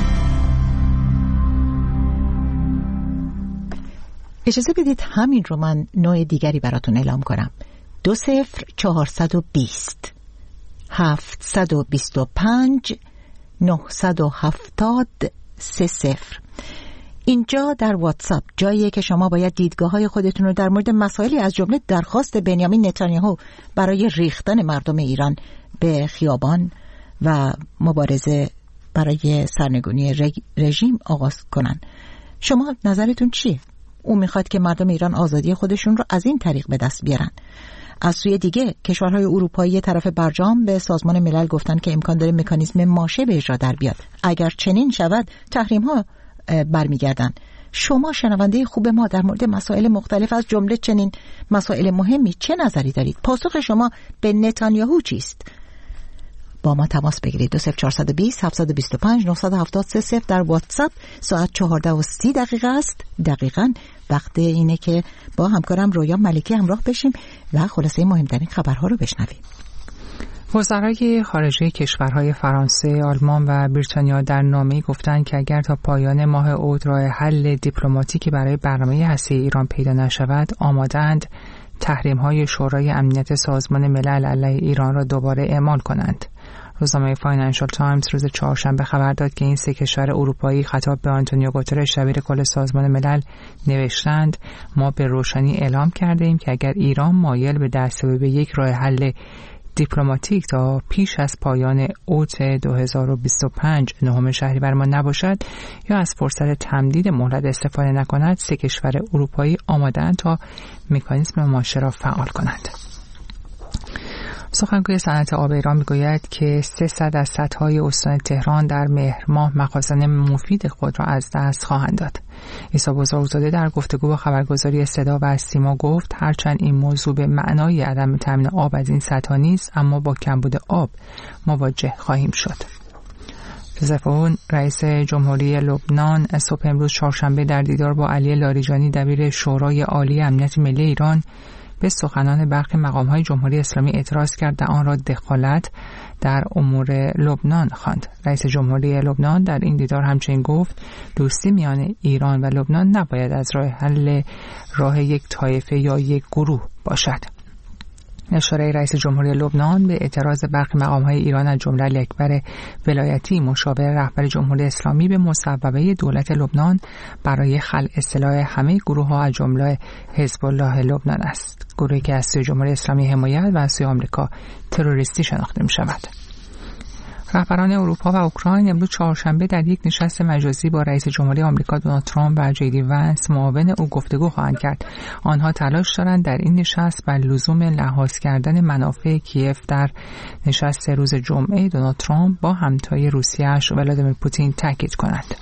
اجازه بدید همین رو من نوع دیگری براتون اعلام کنم. 20420 725 970 30. اینجا در واتساپ جاییه که شما باید دیدگاه‌های خودتون رو در مورد مسائلی از جمله درخواست بنیامین نتانیاهو برای ریختن مردم ایران به خیابان و مبارزه برای سرنگونی رژیم آغاز کنن. شما نظرتون چیه؟ او میخواد که مردم ایران آزادی خودشون رو از این طریق به دست بیارن. از سوی دیگه کشورهای اروپایی طرف برجام به سازمان ملل گفتن که امکان داره مکانیزم ماشه به اجرا در بیاد. اگر چنین شود تحریم ها برمیگردن. شما شنونده خوب ما در مورد مسائل مختلف از جمله چنین مسائل مهمی چه نظری دارید؟ پاسخ شما به نتانیاهو چیست؟ با ما تماس بگیرید. 20420 725 973 در واتساپ. ساعت 14:30 است. دقیقاً وقت اینه که با همکارم رویا ملکی همراه بشیم و خلاصه مهمترین خبرها رو بشنویم. وزرای خارجه کشورهای فرانسه، آلمان و بریتانیا در نامه‌ای گفتند که اگر تا پایان ماه اوت راه حل دیپلماتیکی برای برنامه هسته‌ای ایران پیدا نشود، آماده‌اند تحریم‌های شورای امنیت سازمان ملل علیه ایران را دوباره اعمال کنند. روزنامه فاینانشال تایمز روز چهارشنبه خبر داد که این سه کشور اروپایی خطاب به آنتونیو گوترش دبیر کل سازمان ملل نوشتند: ما به روشنی اعلام کرده ایم که اگر ایران مایل به دستیابی به یک راه حل دیپلماتیک تا پیش از پایان اوت 2025 9 شهریور ما نباشد یا از فرصت تمدید مهلت استفاده نکند، سه کشور اروپایی آماده‌اند تا مکانیزم ماشه را فعال کنند. سخنگوی صنعت آب ایران میگوید که 300 از سدهای استان تهران در مهر ماه مخازن مفید خود را از دست خواهند داد. عیسی بزرگزاده در گفتگو با خبرگزاری صدا و سیما گفت هرچند این موضوع به معنای عدم تامین آب از این سدها نیست، اما با کمبود آب مواجه خواهیم شد. جوزف اون رئیس جمهوری لبنان صبح امروز چهارشنبه در دیدار با علی لاریجانی دبیر شورای عالی امنیت ملی ایران به سخنان برخی مقام‌های جمهوری اسلامی اعتراض کرد و آن را دخالت در امور لبنان خواند. رئیس جمهوری لبنان در این دیدار همچنین گفت دوستی میان ایران و لبنان نباید از راه یک طایفه یا یک گروه باشد. اشاره رئیس جمهوری لبنان به اعتراض برخی مقام‌های ایران از جمله علی اکبر ولایتی مشاور رهبر جمهوری اسلامی به مصوبه دولت لبنان برای خلع سلاح همه گروه‌ها از جمله حزب الله لبنان است، گروهی که از سوی جمهوری اسلامی حمایت و از سوی آمریکا تروریستی شناخته می‌شود. رهبران اروپا و اوکراین امروز چهارشنبه در یک نشست مجازی با رئیس جمهوری آمریکا دونالد ترامپ و جی دی ونس معاون او گفتگو خواهند کرد. آنها تلاش دارند در این نشست بر لزوم لحاظ کردن منافع کیف در نشست روز جمعه دونالد ترامپ با همتای روسیه‌اش ولادیمیر پوتین تاکید کنند.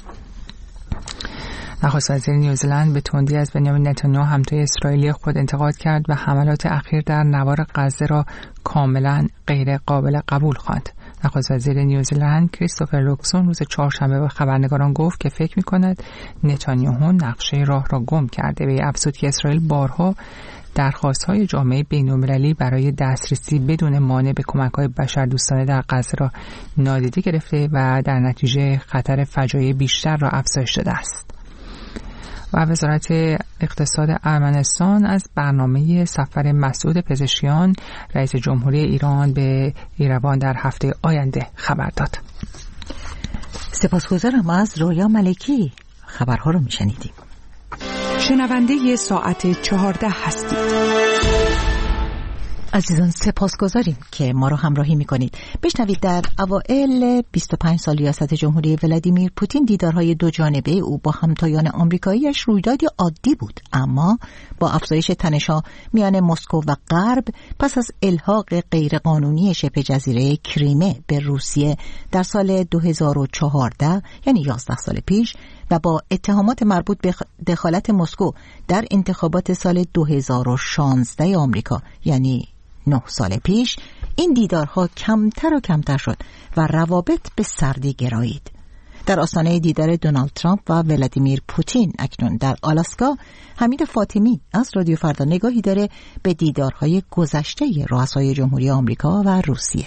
نخست وزیر نیوزلند به تندی از بنیامین نتانیاهو همتای اسرائیلی خود انتقاد کرد و حملات اخیر در نوار غزه را کاملا غیر قابل قبول خواند. نخست وزیر نیوزلند کریستوفر لوکسون روز چهارشنبه به خبرنگاران گفت که فکر می‌کند نتانیاهو نقشه راه را گم کرده و افزود که اسرائیل بارها درخواست‌های جامعه بین‌المللی برای دسترسی بدون مانع به کمک‌های بشردوستانه در غزه را نادیده گرفته و در نتیجه خطر فجایع بیشتر را افزایش داده است. و وزارت اقتصاد ارمنستان از برنامه سفر مسعود پزشکیان رئیس جمهوری ایران به ایروان در هفته آینده خبر داد. سپاسگزارم از رویا ملکی. خبرها رو میشنیدیم. شنونده ساعت 14 هستید. عزیزان سپاسگزاریم که ما رو همراهی میکنید. بشنوید در اوائل 25 سال ریاست جمهوری ولادیمیر پوتین دیدارهای دو جانبه او با همتایان آمریکایی‌اش رویدادی عادی بود، اما با افزایش تنش‌ها میان مسکو و غرب پس از الحاق غیرقانونی شبه جزیره کریمه به روسیه در سال 2014 یعنی 11 سال پیش و با اتهامات مربوط به دخالت مسکو در انتخابات سال 2016 آمریکا یعنی 9 سال پیش، این دیدارها کمتر و کمتر شد و روابط به سردی گرایید. در آستانه دیدار دونالد ترامپ و ولادیمیر پوتین اکنون در آلاسکا، حمید فاطمی از رادیو فردا نگاهی داره به دیدارهای گذشته رؤسای جمهوری آمریکا و روسیه.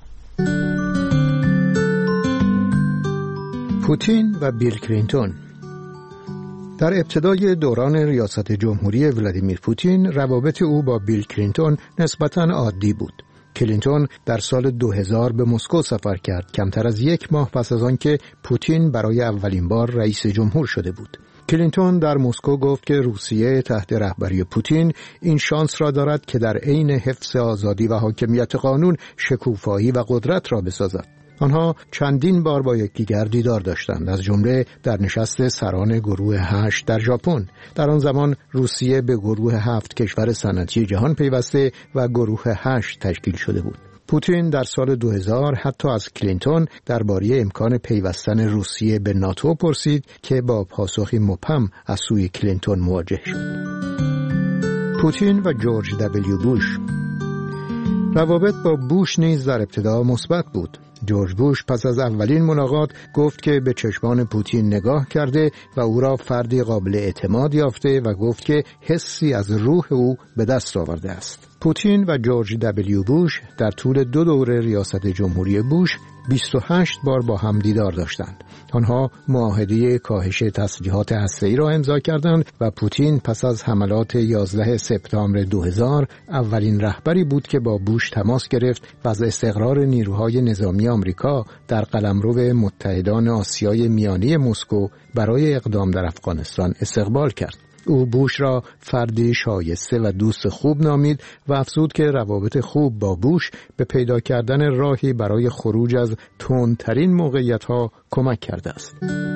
پوتین و بیل کلینتون. در ابتدای دوران ریاست جمهوری ولادیمیر پوتین روابط او با بیل کلینتون نسبتاً عادی بود. کلینتون در سال 2000 به مسکو سفر کرد، کمتر از یک ماه پس از آنکه پوتین برای اولین بار رئیس جمهور شده بود. کلینتون در مسکو گفت که روسیه تحت رهبری پوتین این شانس را دارد که در عین حفظ آزادی و حاکمیت قانون شکوفایی و قدرت را بسازد. آنها چندین بار با یکدیگر دیدار داشتند، از جمله در نشست سران گروه 8 در ژاپن. در آن زمان روسیه به گروه 7 کشور صنعتی جهان پیوسته و گروه 8 تشکیل شده بود. پوتین در سال 2000 حتی از کلینتون درباره امکان پیوستن روسیه به ناتو پرسید که با پاسخی مبهم از سوی کلینتون مواجه شد. پوتین و جورج دبلیو بوش. روابط با بوش نیز در ابتدا مثبت بود. جورج بوش پس از اولین ملاقات گفت که به چشمان پوتین نگاه کرده و او را فردی قابل اعتماد یافته و گفت که حسی از روح او به دست آورده است. پوتین و جورج دبلیو بوش در طول 2 دوره ریاست جمهوری بوش 28 بار با هم دیدار داشتند. آنها معاهده کاهش تسلیحات هسته‌ای را امضا کردند و پوتین پس از حملات 11 سپتامبر 2000 اولین رهبری بود که با بوش تماس گرفت و از استقرار نیروهای نظامی آمریکا در قلمرو متحدان آسیای میانه مسکو برای اقدام در افغانستان استقبال کرد. او بوش را فردی شایسته و دوست خوب نامید و افزود که روابط خوب با بوش به پیدا کردن راهی برای خروج از تندترین موقعیت‌ها کمک کرده است.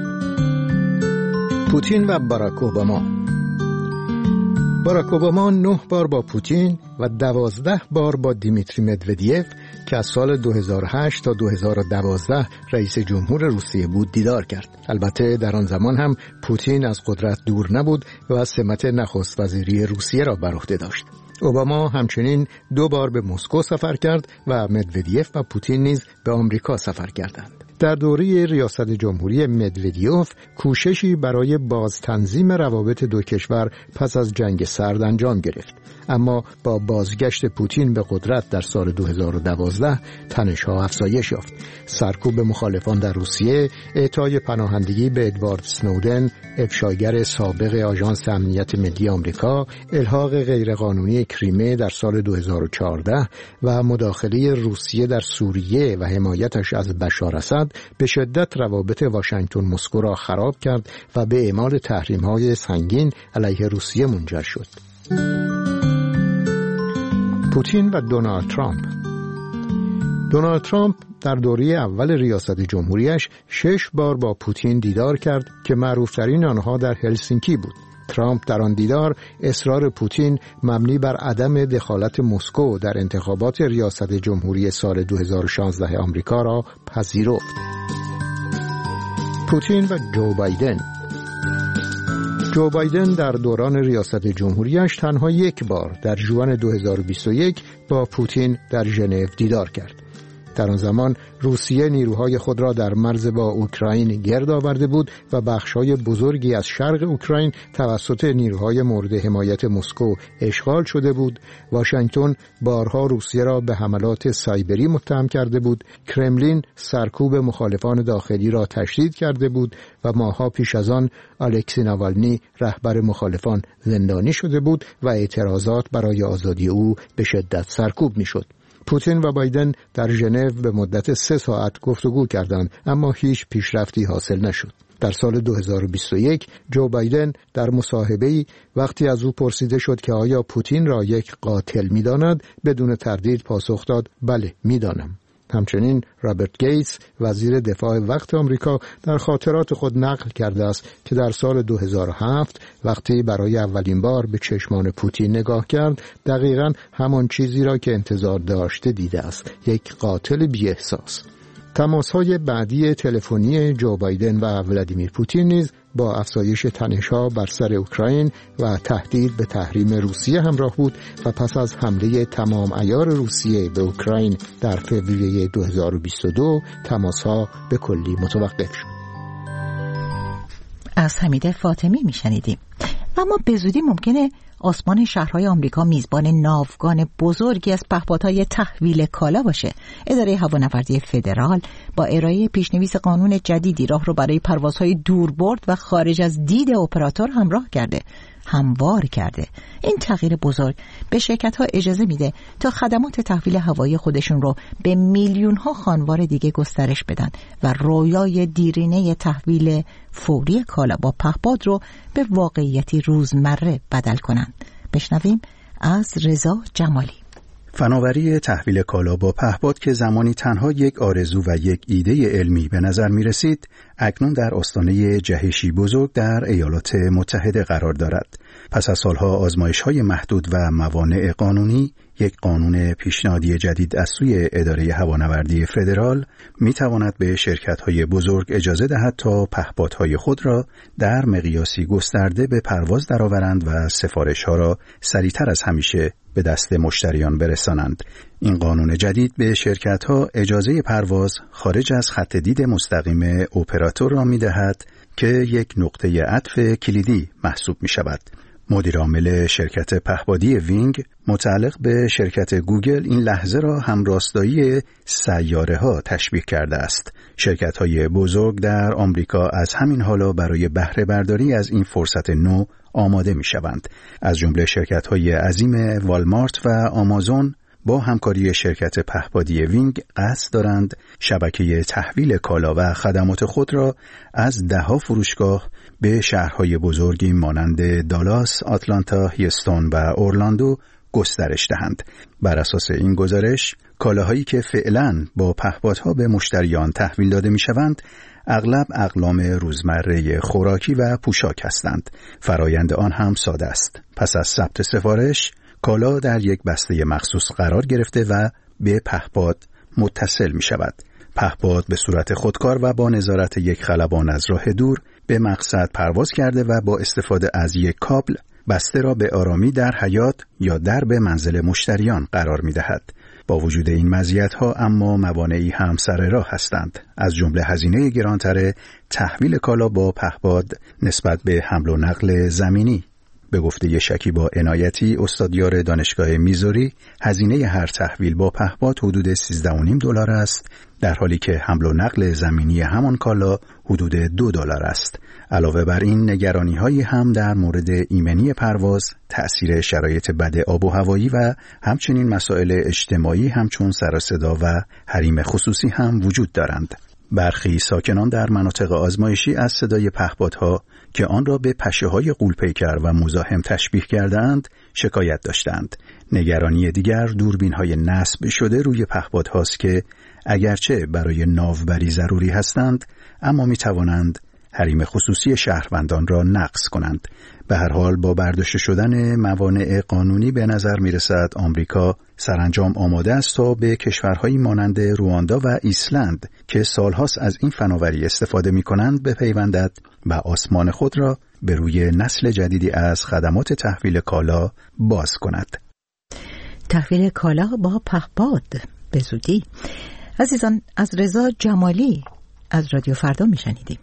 پوتین و باراک اوباما. باراک اوباما 9 بار با پوتین و 12 بار با دیمیتری مدودیف که از سال 2008 تا 2012 رئیس جمهور روسیه بود دیدار کرد. البته در آن زمان هم پوتین از قدرت دور نبود و سمت نخست وزیری روسیه را بر عهده داشت. اوباما همچنین 2 بار به مسکو سفر کرد و مدودیف و پوتین نیز به آمریکا سفر کردند. در دوره ریاست جمهوری مدودیف کوششی برای بازتنظیم روابط دو کشور پس از جنگ سرد انجام گرفت، اما با بازگشت پوتین به قدرت در سال 2012 تنش‌ها افزایش یافت. سرکوب مخالفان در روسیه، اعطای پناهندگی به ادوارد سنودن، افشاگر سابق آژانس امنیت ملی آمریکا، الحاق غیرقانونی کریمه در سال 2014 و مداخله روسیه در سوریه و حمایتش از بشار اسد به شدت روابط واشنگتن مسکو را خراب کرد و به اعمال تحریم‌های سنگین علیه روسیه منجر شد. پوتین و دونالد ترامپ. دونالد ترامپ در دوره اول ریاست جمهوریش 6 بار با پوتین دیدار کرد که معروفترین آنها در هلسینکی بود. ترامپ در آن دیدار اصرار پوتین مبنی بر عدم دخالت مسکو در انتخابات ریاست جمهوری سال 2016 آمریکا را پذیرفت. پوتین و جو بایدن. جو بایدن در دوران ریاست جمهوریش تنها 1 بار در ژوئن 2021 با پوتین در ژنو دیدار کرد. در آن زمان روسیه نیروهای خود را در مرز با اوکراین گرد آورده بود و بخش‌های بزرگی از شرق اوکراین توسط نیروهای مورد حمایت مسکو اشغال شده بود. واشنگتن بارها روسیه را به حملات سایبری متهم کرده بود. کرملین سرکوب مخالفان داخلی را تشدید کرده بود و ماه‌ها پیش از آن الکسی ناوالنی رهبر مخالفان زندانی شده بود و اعتراضات برای آزادی او به شدت سرکوب می‌شد. پوتین و بایدن در ژنو به مدت 3 ساعت گفتگو کردند، اما هیچ پیشرفتی حاصل نشد. در سال 2021 جو بایدن در مصاحبه‌ای وقتی از او پرسیده شد که آیا پوتین را یک قاتل می‌داند، بدون تردید پاسخ داد بله می‌دانم. همچنین رابرت گیتس وزیر دفاع وقت آمریکا در خاطرات خود نقل کرده است که در سال 2007 وقتی برای اولین بار به چشمان پوتین نگاه کرد، دقیقاً همان چیزی را که انتظار داشته دیده است، یک قاتل بی‌احساس. تماس‌های بعدی تلفنی جو بایدن و ولادیمیر پوتین نیز با افزایش تنش‌ها بر سر اوکراین و تهدید به تحریم روسیه همراه بود و پس از حمله تمام عیار روسیه به اوکراین در فوریه 2022 تماس‌ها به کلی متوقف شد. از حمید فاطمی میشنیدیم. اما به زودی ممکنه آسمان شهرهای آمریکا میزبان ناوگان بزرگی از پهپادهای تحویل کالا باشه. اداره هوانوردی فدرال با ارائه پیشنویس قانون جدیدی راه رو برای پروازهای دوربرد و خارج از دید اپراتور هموار کرده. این تغییر بزرگ به شرکت‌ها اجازه میده تا خدمات تحویل هوایی خودشون رو به میلیون‌ها خانوار دیگه گسترش بدن و رویای دیرینه تحویل فوری کالا با پهپاد رو به واقعیتی روزمره بدل کنن. بشنویم از رضا جمالی. فناوری تحویل کالا با پهپاد که زمانی تنها یک آرزو و یک ایده علمی به نظر می رسید، اکنون در آستانه جهشی بزرگ در ایالات متحده قرار دارد. پس از سالها آزمایش‌های محدود و موانع قانونی، یک قانون پیشنهادی جدید از سوی اداره هوانوردی فدرال می تواند به شرکت‌های بزرگ اجازه دهد تا پهپادهای خود را در مقیاسی گسترده به پرواز درآورند و سفارش‌ها را سریعتر از همیشه به دست مشتریان برسانند. این قانون جدید به شرکت‌ها اجازه پرواز خارج از خط دید مستقیم اپراتور را می‌دهد که یک نقطه عطف کلیدی محسوب می‌شود. مدیر عامل شرکت پهپادی وینگ متعلق به شرکت گوگل این لحظه را همراستایی سیاره‌ها تشبیه کرده است. شرکت‌های بزرگ در آمریکا از همین حالا برای بهره برداری از این فرصت نو آماده می‌شوند. از جمله شرکت‌های عظیم والمارت و آمازون با همکاری شرکت پهپادی وینگ قصد دارند شبکه تحویل کالا و خدمات خود را از ده‌ها فروشگاه به شهرهای بزرگی مانند دالاس، آتلانتا، هیوستون و اورلاندو گسترش دهند. بر اساس این گزارش، کالاهایی که فعلاً با پهپادها به مشتریان تحویل داده می‌شوند، اغلب اقلام روزمره خوراکی و پوشاک هستند. فرایند آن هم ساده است. پس از ثبت سفارش، کالا در یک بسته مخصوص قرار گرفته و به پهپاد متصل می شود. پهپاد به صورت خودکار و با نظارت یک خلبان از راه دور به مقصد پرواز کرده و با استفاده از یک کابل بسته را به آرامی در حیاط یا درب منزل مشتریان قرار می دهد. با وجود این مزیت‌ها اما موانعی هم سر راه هستند. از جمله هزینه گرانتر تحویل کالا با پهپاد نسبت به حمل و نقل زمینی. به گفته شکیبا عنایتی، استادیار دانشگاه میزوری، هزینه هر تحویل با پهپاد حدود $13.5 است، در حالی که حمل و نقل زمینی همان کالا حدود $2 است. علاوه بر این نگرانی‌هایی هم در مورد ایمنی پرواز، تأثیر شرایط بد آب و هوایی و همچنین مسائل اجتماعی همچون سر و صدا و حریم خصوصی هم وجود دارند. برخی ساکنان در مناطق آزمایشی از صدای پهپادها که آن را به پشه‌های غول‌پیکر و مزاحم تشبیه کردند شکایت داشتند. نگرانی دیگر دوربین‌های نصب شده روی پهپادهاست که اگرچه برای ناوبری ضروری هستند، اما می‌توانند حریم خصوصی شهروندان را نقض کنند. به هر حال با برداشته شدن موانع قانونی به نظر می‌رسد آمریکا سرانجام آماده است تا به کشورهایی مانند رواندا و ایسلند که سالهاست از این فناوری استفاده می‌کنند بپیوندد و آسمان خود را به روی نسل جدیدی از خدمات تحویل کالا باز کند. تحویل کالا با پهپاد به زودی. عزیزان، از رضا جمالی از رادیو فردا میشنیدیم.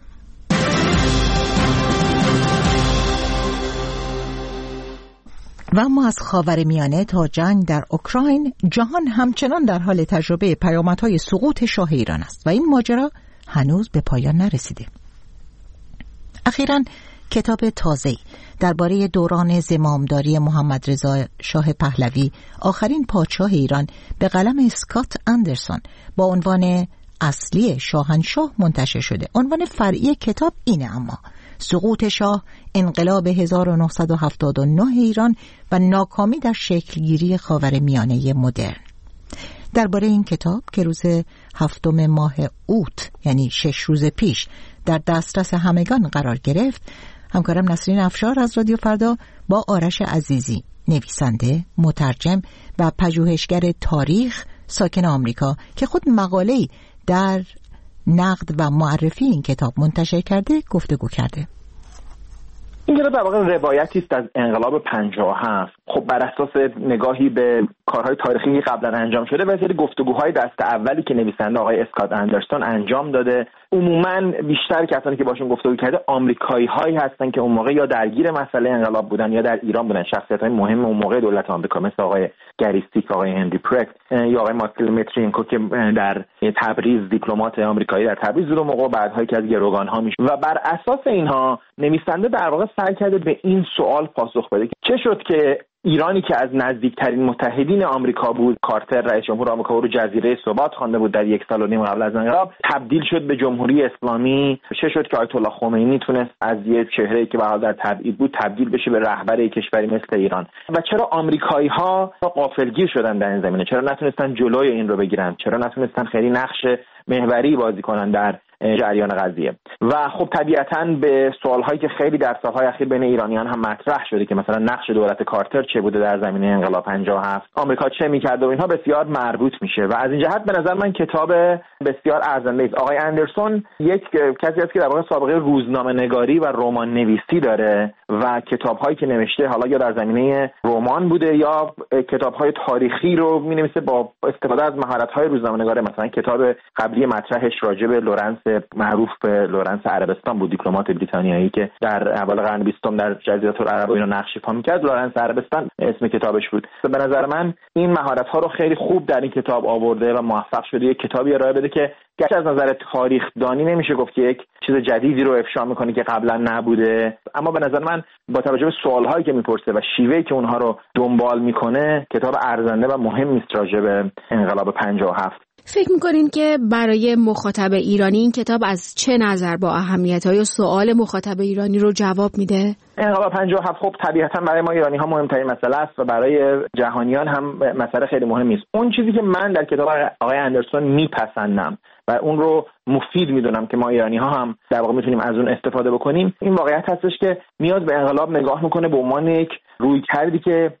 و اما از خاورمیانه تا جنگ در اوکراین، جهان همچنان در حال تجربه پیامدهای سقوط شاه ایران است و این ماجرا هنوز به پایان نرسیده. اخیراً کتاب تازه‌ای درباره دوران زمامداری محمد رضا شاه پهلوی، آخرین پادشاه ایران، به قلم اسکات اندرسون با عنوان اصلی شاهنشاه منتشر شده. عنوان فرعی کتاب اینه اما سقوط شاه، انقلاب 1979 ایران و ناکامی در شکلگیری خاورمیانه مدرن. درباره این کتاب که روز 7 ماه اوت یعنی 6 روز پیش در دسترس همگان قرار گرفت، همکارم نسرین افشار از رادیو فردا با آرش عزیزی، نویسنده، مترجم و پژوهشگر تاریخ ساکن آمریکا که خود مقاله‌ای در نقد و معرفی این کتاب منتشر کرده، گفتگو کرده. این کتاب در واقع روایتی است از انقلاب 57. خب بر اساس نگاهی به کارهای تاریخی قبلا انجام شده و سری گفتگوهای دست اولی که نویسنده آقای اسکات اندرسون انجام داده. عموما بیشتر کسانی که باشون گفتگو کرده آمریکایی هایی هستن که اون موقع یا درگیر مسئله انقلاب بودن یا در ایران بودن، شخصیت‌های مهم اون موقع دولت آمریکا مثل آقای گریستیک، آقای هنری پرکت یا آقای مایکل مترینکو که در تبریز دیپلمات آمریکایی در تبریز بود موقع، بعدها که از گروگان‌ها میشه و بر اساس اینها نویسنده در واقع سعی کرده به این سوال پاسخ بده که چه شد که ایرانی که از نزدیکترین متحدین آمریکا بود، کارتر رئیس جمهور آمریکا رو جزیره ثبات خوانده بود در 1.5 سال قبل از انقلاب، تبدیل شد به جمهوری اسلامی. چه شد که آیت الله خمینی تونست از یک چهره‌ای که به حال در تبعید بود تبدیل بشه به رهبر یک کشوری مثل ایران؟ و چرا آمریکایی‌ها غافلگیر شدن در این زمینه؟ چرا نتونستن جلوی این رو بگیرن؟ چرا نتونستن خیلی نقش محوری بازی کنن در جریان قضیه؟ و خب طبیعتاً به سوال‌هایی که خیلی در سال‌های اخیر بین ایرانیان هم مطرح شده که مثلا نقش دولت کارتر چه بوده در زمینه انقلاب 57، آمریکا چه می‌کرد و اینها بسیار مربوط میشه و از این جهت به نظر من کتاب بسیار ارزنده است. آقای اندرسون یک کسی است که در واقع سابقه روزنامه‌نگاری و رمان نویسی داره و کتاب‌هایی که نوشته حالا یا در زمینه رمان بوده یا کتاب‌های تاریخی رو می‌نویسه با استفاده از مهارت‌های روزنامه‌نگاری. مثلا کتاب قبلی مطرحش راجع به لورنس معروف به لورنس عربستان بود، دیپلمات بریتانیایی که در اول قرن 20 در جزیره العرب و اینا نقش ایفا می‌کرد. لورنس عربستان اسم کتابش بود. به نظر من این مهارت‌ها رو خیلی خوب در این کتاب آورده و موفق شده یک کتابی ارائه بده که گرچه از نظر تاریخ دانی نمیشه گفت که یک چیز جدیدی رو افشا می‌کنه که قبلا نبوده، اما به نظر من با توجه به سوال‌هایی که می‌پرسه و شیوهی که اونها رو دنبال می‌کنه کتاب ارزنده و مهمی است راجع به انقلاب 57. فکر می‌کنین که برای مخاطب ایرانی این کتاب از چه نظر با اهمیت‌های و سوال مخاطب ایرانی رو جواب میده؟ انقلاب 57 خب طبیعتاً برای ما ایرانی‌ها مهمترین مسئله است و برای جهانیان هم مسئله خیلی مهمی است. اون چیزی که من در کتاب آقای اندرسون میپسندم و اون رو مفید میدونم که ما ایرانی‌ها هم در واقع میتونیم از اون استفاده بکنیم، این واقعیت هستش که میاد به انقلاب نگاه میکنه به عنوان یک رویکردی که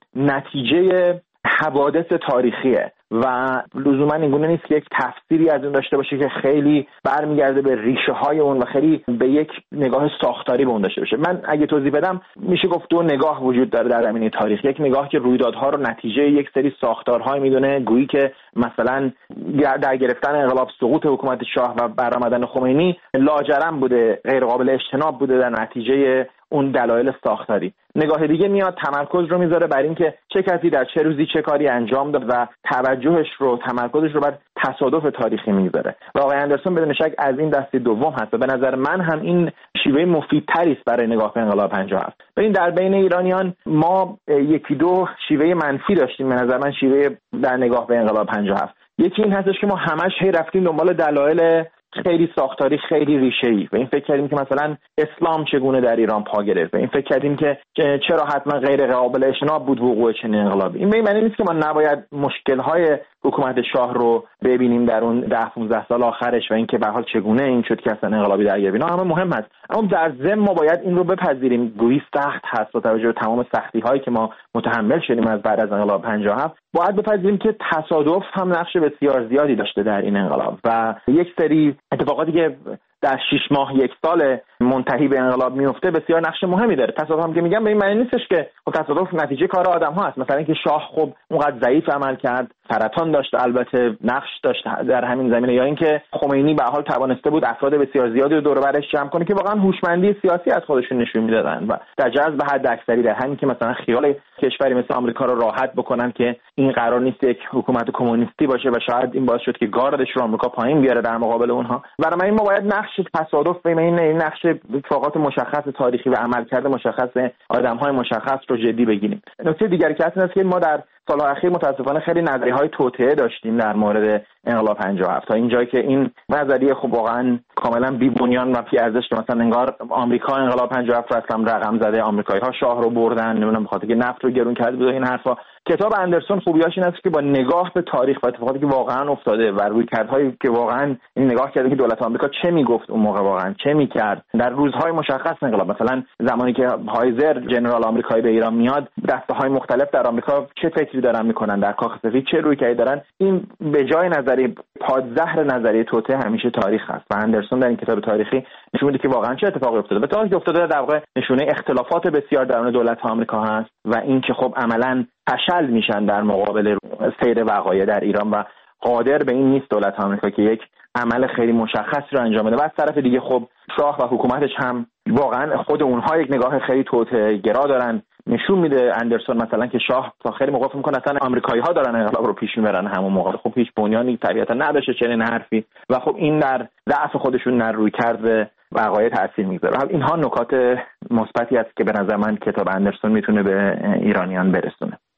نتیجه حوادث تاریخیه و لزوما اینگونه نیست که یک تفسیری از اون داشته باشه که خیلی برمیگرده به ریشه های اون و خیلی به یک نگاه ساختاری به اون داشته باشه. من اگه توضیح بدم میشه گفت دو نگاه وجود داره در زمینه تاریخ. یک نگاه که رویدادها رو نتیجه یک سری ساختارهای میدونه، گویی که مثلا در گرفتن انقلاب سقوط حکومت شاه و برآمدن خمینی لاجرم بوده، غیر قابل اجتناب بوده در نتیجه اون دلایل ساختاری. نگاه دیگه میاد تمرکز رو میذاره بر این که چه کسی در چه روزی چه کاری انجام داد و تمرکزش رو بر تصادف تاریخی میذاره و آقای اندرسون بدون شک از این دسته دوم هست و به نظر من هم این شیوه مفیدتری است برای نگاه به انقلاب 57. ببین در بین ایرانیان ما یکی دو شیوه منفی داشتیم به نظر من شیوه در نگاه به انقلاب 57. یکی این هستش که ما همش هی رفتیم دنبال دلایل خیلی ساختاری، خیلی ریشه‌ای و این فکر کردیم که مثلا اسلام چگونه در ایران پا گرفت و این فکر کردیم که چرا حتما غیر قابل اجتناب بود وقوع چنین انقلابی. این به معنی نیست که ما نباید مشکل‌های حکومت شاه رو ببینیم در اون 10-15 سال آخرش و اینکه به هر حال چگونه این شد که اصلا انقلابی در گرفت. اینا همه مهم است، اما در ضمن ما باید این رو بپذیریم گویی سخت هست با توجه به تمام سختی‌هایی که ما متحمل شدیم از بعد از انقلاب 57 باید بپذیریم که تصادف هم نقش بسیار زیادی داشته در این انقلاب و یک سری اتفاقاتی که در 6 ماه 1 سال منتهی به انقلاب میفته بسیار نقش مهمی داره. تصادف هم که میگم به این معنی نیستش که خب تصادف نتیجه کار آدم ها است. مثلا اینکه شاه خب اونقدر ضعیف عمل کرد، سرطان داشت، البته نقش داشت در همین زمینه، یا اینکه خمینی به حال توانسته بود افراد بسیار زیادی رو دور و برش جمع کنه که واقعا هوشمندی سیاسی از خودشون نشون میدادن و در جذب حد اکثری در همین که مثلا خیال کشوری مثل آمریکا رو راحت بکنن که این قرار نیست یک حکومت کمونیستی باشه و شاید این باعث شد که گاردش رو آمریکا پایین بیاره در مقابل اونها. برای من ما باید نقش تصادف به این نقش اتفاقات مشخص تاریخی و عملکرد مشخص آدم‌های مشخص رو جدی بگیریم. نکته دیگری که هست که ما در سال‌های اخیر متأسفانه خیلی نظریه‌های توطئه داشتیم در مورد انقلاب 57 تا اینجایی که این نظریه خب واقعا کاملا بی بنیان و بی ارزش که مثلا انگار آمریکا انقلاب 57 رو اصلا رقم زده، آمریکایی‌ها شاه رو بردن، نمیدونم بخاطر که نفت رو گرون کرده بود این حرفا. کتاب اندرسون خوبیاش این است که با نگاه به تاریخ و اتفاقاتی که واقعا افتاده و رویکردهایی که واقعا این نگاه کرده که دولت آمریکا چه میگفت اون موقع، واقعا چه میکرد در روزهای مشخص انقلاب. مثلا زمانی که هایزر جنرال آمریکایی به ایران میاد، دسته‌های مختلف در آمریکا چه فکری دارن میکنن، در کاخ سفید چه رویکردی دارن. این به جای نظریه پادزهر نظریه توطئه همیشه تاریخ است و اندرسون در این کتاب تاریخی نشون میده که واقعا چه اتفاقی افتاده. اتفاقی که افتاده در واقع نشونه اختلافات بسیار درون دولت آمریکا هست و اینکه خب عملاً فشل میشن در مقابل سیر وقایع در ایران و قادر به این نیست دولت آمریکا که یک عمل خیلی مشخص رو انجام بده. و از طرف دیگه خب شاه و حکومتش هم واقعا خود اونها یک نگاه خیلی توطئه گرا دارن. نشون میده اندرسون مثلا که شاه تا خیلی موقع میکنه اصلا آمریکایی‌ها دارن انقلاب رو پیش میبرن، همون موقع خب هیچ بنیانی طبیعتا نداشته چنین حرفی و خب این در ضعف خودشون در رویکرد وقایع تاثیر میذاره. اینها نکات مثبتی است که به نظر من کتاب اندرسون میتونه به ایرانیان برسونه.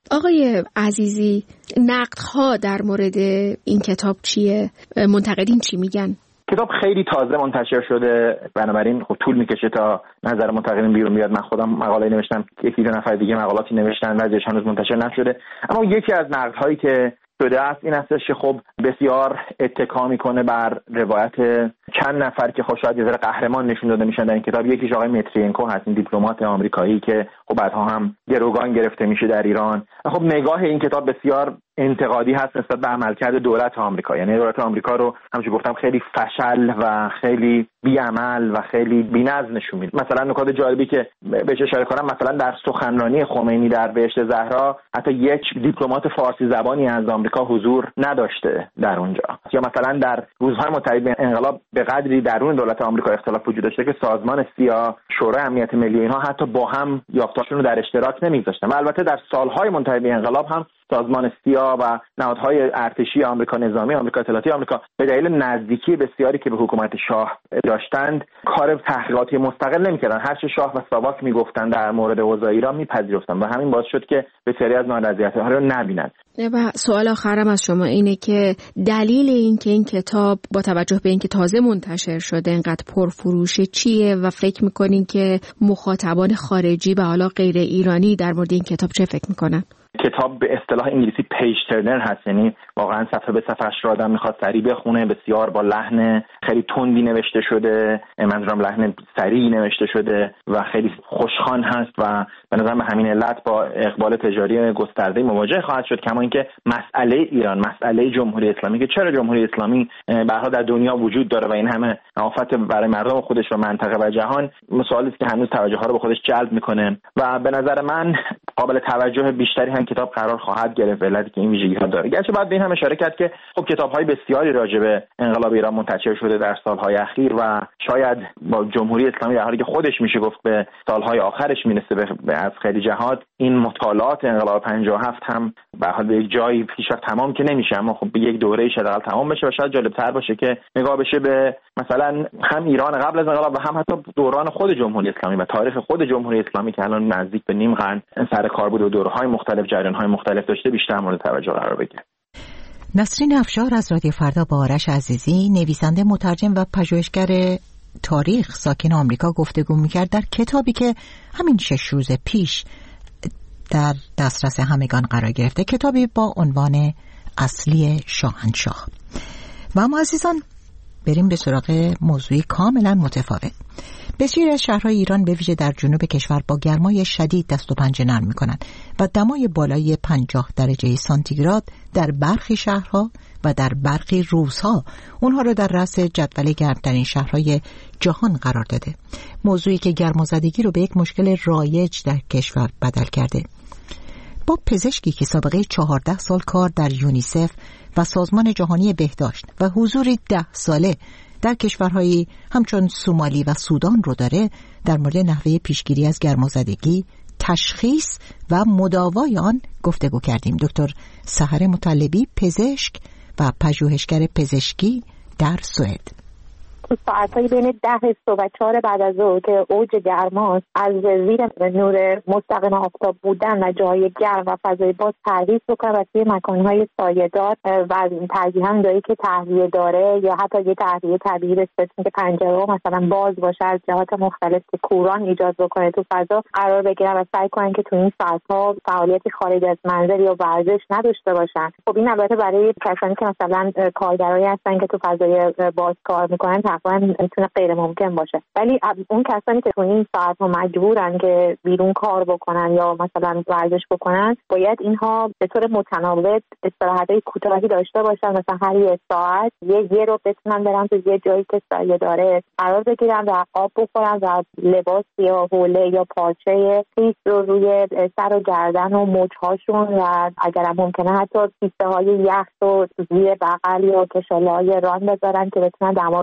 آقای عزیزی، نقدها در مورد این کتاب چیه؟ منتقدین چی میگن؟ کتاب خیلی تازه منتشر شده، بنابراین خب طول میکشه تا نظر منتقدین بیرون بیاد. من خودم مقاله نوشتم، یکی دو نفر دیگه مقالاتی نوشتن، بعضیش هنوز منتشر نشده. اما یکی از نقدهایی که شده است این هستش که خب بسیار اتکا میکنه بر روایت چند نفر که خب شاید یه ذره قهرمان نشون داده میشن در این کتاب. یکیش آقای مترینکو هست، این دیپلمات آمریکایی که خب بعدها هم گروگان گرفته میشه در ایران. خب نگاه این کتاب بسیار انتقادی هست نسبت به عملکرد دولت آمریکا، یعنی دولت آمریکا رو همونجوری گفتم خیلی فشل و خیلی بی‌عمل و خیلی بی‌نظم نشون میده. مثلا نکات جالبی که بهش اشاره کنم، مثلا در سخنرانی خمینی در بهشت زهرا حتی یک دیپلمات فارسی زبانی از آمریکا حضور نداشته در اونجا. یا مثلا در روزهای متعدد به انقلاب به قدری درون دولت آمریکا اختلاف وجود داشته که سازمان سیا، شورای امنیت ملی، اینها حتی با هم یافته‌هاشون رو در اشتراک نمی‌گذاشتن. و البته در سالهای متعدد انقلاب هم سازمان سیا و نهادهای ارتشی آمریکا نظامی، آمریکا اطلاعاتی آمریکا به دلیل نزدیکی بسیاری که به حکومت شاه داشتند کار تحقیقاتی مستقل نمی‌کردن. هر چه شاه و ساواک میگفتن در مورد اوضاع ایران میپذیرفتن و همین باعث شد که بسیاری از نارضایتی‌ها رو نبینن. و سوال آخرم از شما اینه که دلیل این که این کتاب با توجه به اینکه تازه منتشر شده اینقدر پرفروشه چیه و فکر می‌کنین که مخاطبان خارجی و حالا غیر ایرانی در مورد این کتاب چه فکر می‌کنن؟ کتاب به اصطلاح انگلیسی پیج ترنر هست، یعنی واقعا صفحه به صفحه‌اش رو آدم میخواد سریع بخونه. بسیار با لحن خیلی تندی نوشته شده، منظورم لحن سریع نوشته شده و خیلی خوشخوان هست و به نظرم به همین علت با اقبال تجاری گسترده مواجه خواهد شد. کما اینکه مسئله ایران، مسئله جمهوری اسلامی که چرا جمهوری اسلامی به هر حال در دنیا وجود داره و این همه آفت برای مردم خودش و منطقه و جهان، سوالی است که هنوز توجه ها رو به خودش جلب میکنه و به نظر من قابل توجه بیشتری هم کتاب قرار خواهد گرفت، علتی که این ویژگی‌ها داره. گرچه باید به این هم اشاره کرد که خب کتاب‌های بسیاری راجع به انقلاب ایران منتشر شده در سال‌های اخیر و شاید با جمهوری اسلامی در حالی که خودش میشه گفت به سال‌های آخرش میرسه از خیلی جهات، این مطالعات انقلاب 57 هم به حال به یک جایی پیشرفت تمام که نمیشه، اما خب به یک دوره شاید تمام بشه و شاید جالب‌تر باشه که نگاه بشه به مثلا هم ایران قبل از انقلاب و هم حتی دوران خود جمهوری اسلامی و تاریخ خود جمهوری اسلامی که الان نزدیک به نیم قرن سر کار بود و دوره‌های مختلف، جریان‌های مختلف داشته، بیشتر مورد توجه قرار بگیره. نسرین افشار از رادیو فردا با آرش عزیزی، نویسنده، مترجم و پژوهشگر تاریخ ساکن آمریکا گفتگو می‌کرد در کتابی که همین 6 روز پیش در دسترس همگان قرار گرفته، کتابی با عنوان اصلی شاهنشاه. و اما عزیزان بریم به سراغ موضوعی کاملا متفاوت. بسیاری از شهرهای ایران به ویژه در جنوب کشور با گرمای شدید دست و پنجه نرم می‌کنند و دمای بالای 50 درجه سانتیگراد در برخی شهرها و در برخی روزها اونها را در رأس جدول گرمترین شهرهای جهان قرار داده. موضوعی که گرمازدگی رو به یک مشکل رایج در کشور بدل کرده. با پزشکی که سابقه 14 سال کار در یونیسف و سازمان جهانی بهداشت و حضوری 10 ساله در کشورهایی همچون سومالی و سودان رو داره، در مورد نحوه پیشگیری از گرمازدگی، تشخیص و مداوای آن گفتگو کردیم. دکتر سحر مطلبی، پزشک و پژوهشگر پزشکی در سوئد. ساعتهای بین 10 صبح و 4 بعد از ظهر که اوج گرماست، از زیر نور مستقیم آفتاب بودن و جای گرم و فضای باز پرهیز بکنن و توی مکانهای سایه‌دار و ترجیحاً جایی که تهویه داره یا حتی یه تهویه طبیعی بسازن که پنجره‌ها مثلا باز باشه، از جهات مختلف که کوران ایجاد بکنه تو فضا قرار بگیرن و سعی کنن که تو این ساعت‌ها فعالیتی خارج از منزل یا ورزش نداشته باشن. خب این البته برای کسانی که مثلا کارگرایی هستن که تو فضای باز کار میکنن میتونه غیر ممکن باشه، ولی اون کسانی که تو این ساعت‌ها مجبورن که بیرون کار بکنن یا مثلا ورزش بکنن، باید اینها به طور متناوب استراحت‌های کوتاهی داشته باشن، مثلا هر یه ساعت یه رو بتونن برن تو یه جایی که سایه داره قرار بگیرن و آب بخورن و لباس یا حوله یا پارچه خیس رو روی سر و گردن و مچ‌هاشون و اگر ممکنه حتی کیسه‌های یخ رو زیر بغل یا کشاله‌های ران بذارن که بتونن دما رو بیارن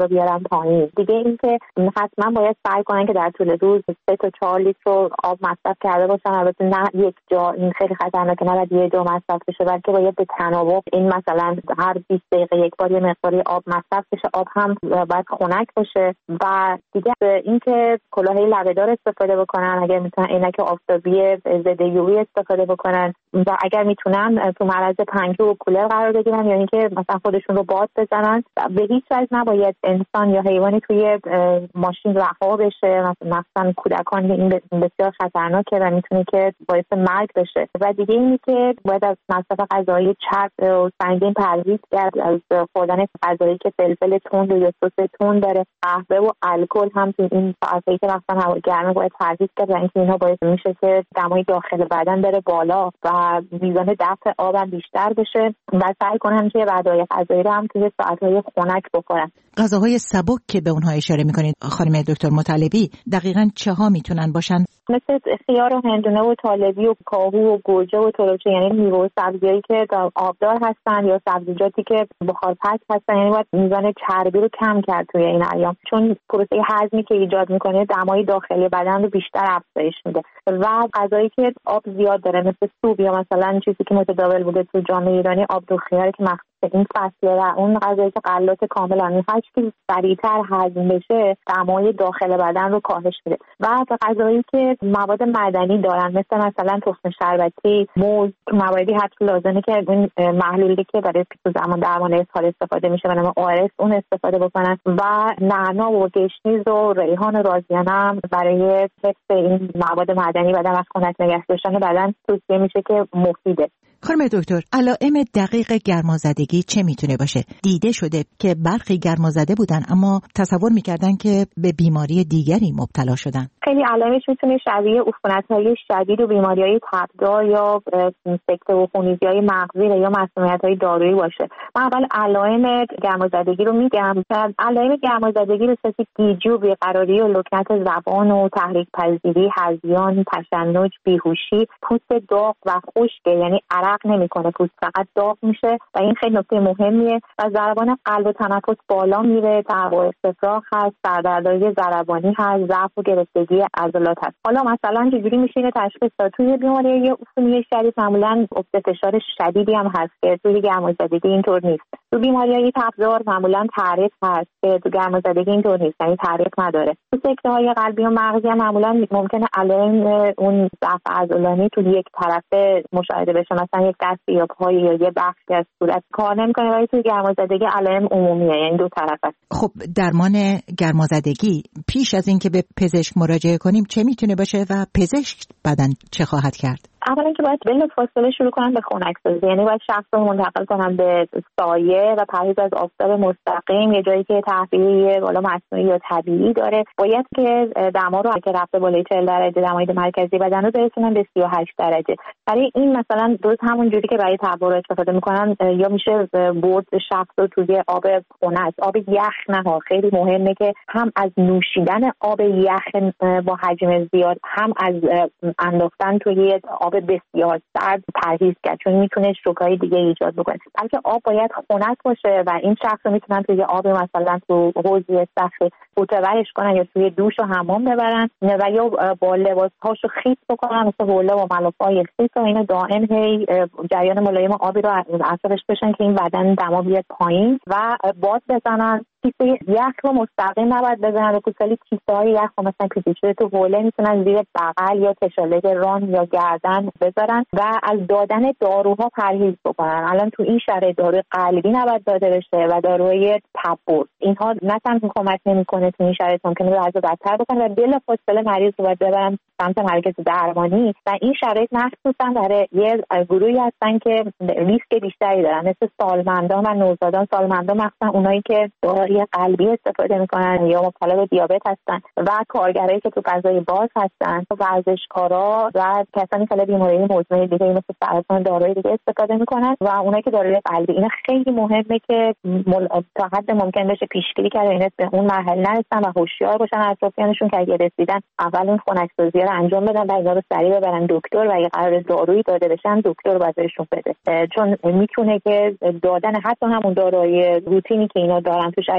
پایین. دیگه اینکه حتما باید سعی کنن که در طول روز 3 تا 4 لیتر آب مصرف کرده باشن. البته نه یک جا، این خیلی خطرناکه، نه یه جا مصرف بشه، بلکه باید به تناوب، این مثلا هر 20 دقیقه یک بار یه مقداری آب مصرف بشه. آب هم باید خنک باشه. و دیگه اینکه کلاه لبه‌دار استفاده بکنن، اگر میتونن عینک آفتابی ضد یووی استفاده بکنن و اگر میتونن تو معرض پنکه و کولر قرار بگیرن، یعنی که مثلا خودشون رو باد بزنن. به هیچ وجه نباید انسان یا حیوانی توی ماشین رها بشه، مثلا کودکان. این بسیار خطرناکه و میتونه که باعث مرگ بشه. و دیگه اینی که باید از مصرف غذای چرب و سنگین پرهیز کرد، از خوردن غذایی که فلفل تند یا سس تند داره. قهوه و الکل هم تو این ساعتی که مثلا هوا گرمه باید پرهیز کرد و اینکه اینها باعث میشه که دمای داخل بدن بره بالا و میزان دفع آب هم بیشتر بشه. و سعی کنن که غذای غذایی رو هم توی ساعت‌های خنک بخورن. غذاهای سبک که به اونها اشاره میکنید خانم دکتر مطلبی، دقیقاً چه ها میتونن باشن؟ مثل خیار و هندونه و طالبی و کاهو و گوجه و تربچه، یعنی میوه و سبزیایی که آبدار هستن یا سبزیجاتی که بخارپز هستن. یعنی باید میزان چربی رو کم کرد توی این ایام، چون پروسه هضمی که ایجاد میکنه دمای داخلی بدن رو بیشتر افزایش میده. و غذایی که آب زیاد داره مثل سوپ یا مثلا چیزی که متداول بوده تو جامعه ایرانی، آب دو خیار که این فصله و اون غذایی که غلات کاملا میخواد که سریعتر هضم بشه، دمای داخل بدن رو کاهش میده. و غذایی که مواد معدنی دارن مثلا تخم شربتی، موز، مواردی حتی لازمه که این محلولی که برای زمان درمان اسهال استفاده میشه به نام ORS اون استفاده بکنن. و نعنا و گشنیز و ریحان رازیانه هم برای حفظ این مواد معدنی بدن و خنک نگه داشتن بدن توصیه میشه که مفیده. خانم دکتر، علائم دقیق گرمازدگی چه میتونه باشه؟ دیده شده که برخی گرمازده بودن اما تصور میکردن که به بیماری دیگری مبتلا شدن. خیلی علائمش میتونه شبیه عفونت‌های شدید و بیماری‌های تبدار یا سکته و خونریزی‌های مغزی یا مسمومیت‌های دارویی باشه. من اول علائم گرمازدگی رو میگم. علائم گرمازدگی به صورت گیجی و بیقراری و لکنت زبان و تحریک پذیری، هذیان، تشنج، بیهوشی، پوست داغ و خشک، یعنی عرق نمیکنه، پوست فقط داغ میشه و این خیلی نکته مهمیه. و ضربان قلب و تنفس بالا میره، تعب و استفراغ هست، سردردهای ضربانی هست، ضعف و گرفتگی عضلات هست. حالا مثلا چجوری میشه اینو تشخیص داد؟ توی بیماری عفونی شدید معمولا افت فشار شدیدی هم هست که توی گرمازدگی اینطور نیست. تو بیماری‌های تبدار معمولا تعریق هست که تو گرمازدگی اینطور نیست، یعنی تعریق نداره. تو سکته‌های قلبی و مغزی هم معمولا ممکنه علائم اون ضعف عضلانی تو یک طرفه مشاهده بشه، مثلا یک دست یا پای یا یه بخشی از صورت کار نمی‌کنه، ولی تو گرمازدگی علائم عمومیه، یعنی دو طرفه. خب درمان گرمازدگی پیش از اینکه به پزشک مراجعه کنیم چه میتونه باشه و پزشک بعداً چه خواهد کرد؟ اولا که باید بلافاصله شروع کنن به خنک‌سازی، یعنی باید شخص رو منتقل کنن به سایه و پرهیز از آفتاب مستقیم، یه جایی که تهویه بالا مصنوعی یا طبیعی داره. باید که دما رو که رفته بالای 40 درجه دمای مرکزی بدن رو برسونن به 38 درجه. برای این مثلا درست همون جوری که برای تبرد استفاده میکنن، یا میشه برد شخص رو توی آب خنک، آب یخ نه، خیلی مهمه که هم از نوشیدن آب یخ با حجم زیاد، هم از انداختن توی آب بسیار سرد پرهیز کرد، چون میتونه شوک‌های دیگه ایجاد بکنه. بلکه آب باید خنک باشه و این شخص رو میتونن توی آب مثلا تو حوض صخره فوتورش کنن یا توی دوش و حمام ببرن و یا با لباس‌هاشو خیس بکنن، مثل حوله و ملافه‌های خیس و اینو دائم هی جریان ملایم آبی رو از اطرافش بشن که این بدن دما بیاد پایین و باد بزنن. کیسه یخ رو مستقیم نباید بزنن، رو کوسالی کیسه های یخ رو مثلا پیچیده تو حوله میتونن زیر بغل یا کشاله ران یا گردن بذارن و از دادن داروها پرهیز بکنن. الان تو این شرایط داروی قلبی نباید داده بشه و داروی تبرد، اینها نه تنها کمک نمیکنه تو این شرایط، ممکنه وضع بدتر بکنه و بلافاصله مریض رو باید ببرن سمت مرکز درمانی. و این شرایط مخصوصا برای یه گروهی هستن که ریسک بیشتری دارن، مثل سالمندان و نوزادان. سالمندان مخصوصا اونایی که داروی قلبی استفاده میکنن یا مبتلا به دیابت هستن و کارگرایی که تو فضای باز هستن، ورزشکارا و کسانی که بیماری مزمن دیگه مثل سرطان داروی دیگه استفاده میکنن و اونایی که داروی قلبی. اینا خیلی مهمه که تا حد ممکن بشه پیشگیری کرد، اینا به اون مرحله نرسن و هوشیار باشن اطرافیانشون که اگه رسیدن اول این خنک‌سازی رو انجام بدن و اینا رو سریع ببرن دکتر و اگه قرار دارویی داده بشن دکتر باید بهشون بده، چون میتونه که دادن حتی همون داروی روتینی که اینا دارن تو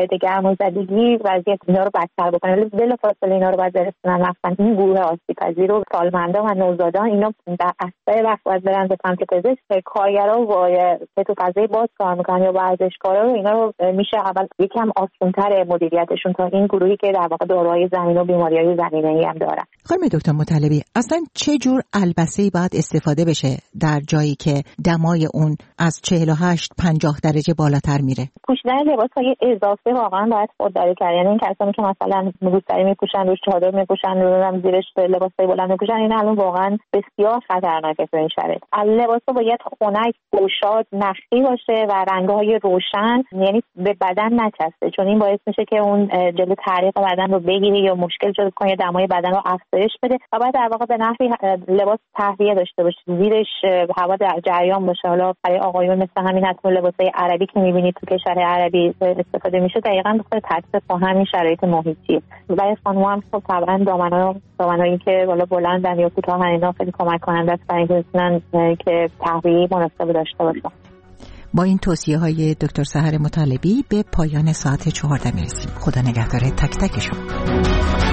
شرایط گرمازدگی وضعیت اینا رو بدتر بکنه، ولی بلافاصله اینا رو باید برسونن مثلا این گروه آسیب‌پذیر و سالمندان و نوزادان اینا در اسرع وقت باید برن به سمت پزشک. کارگرا و تو فضای باز کار میکنن یا ورزشکارا رو اینا رو میشه اول یکم آسان‌تر مدیریتشون تا این گروهی که در واقع داروهای زمینی و بیماری‌های زمینه‌ای هم دارن. خانم دکتر مطلبی، اصلا چه جور البسه‌ای باید استفاده بشه در جایی که دمای اون از 48-50 درجه بالاتر میره؟ پوشیدن لباس‌های اضافه واقعا باید خودداری کرد. یعنی این کسانی که مثلا روسری میپوشن، روش چادر میپوشن، روش زیرش لباسای بلند میپوشن، این الان واقعا بسیار خطرناکه تو این شرایط. لباسا باید خنک، گشاد، نخی باشه و رنگ‌های روشن، یعنی به بدن نچسبه، چون این باعث میشه که اون جلوی تعریق بدن رو بگیره یا مشکل ایجاد کنه، دمای بدن رو افزایش بده. و باید در واقع به نحوی لباس تهویه داشته باشه، زیرش هوا در جریان باشه. حالا برای آقایون مثل همین حتما لباسای عربی که می‌بینید تو کشور عربی استفاده میشه، دقیقاً به خاطر تطبیق با همین شرایط محیطی. برای خانم‌ها هم خب طبعاً دامنایی که بالا بلندن یا کوتاهن اینا خیلی کمک کننده است برای اینکه بتونن که تهویه مناسب داشته باشن. با این توصیه‌های دکتر سحر مطلبی به پایان ساعت 14 میرسیم. خدا نگهدار تک تک شما.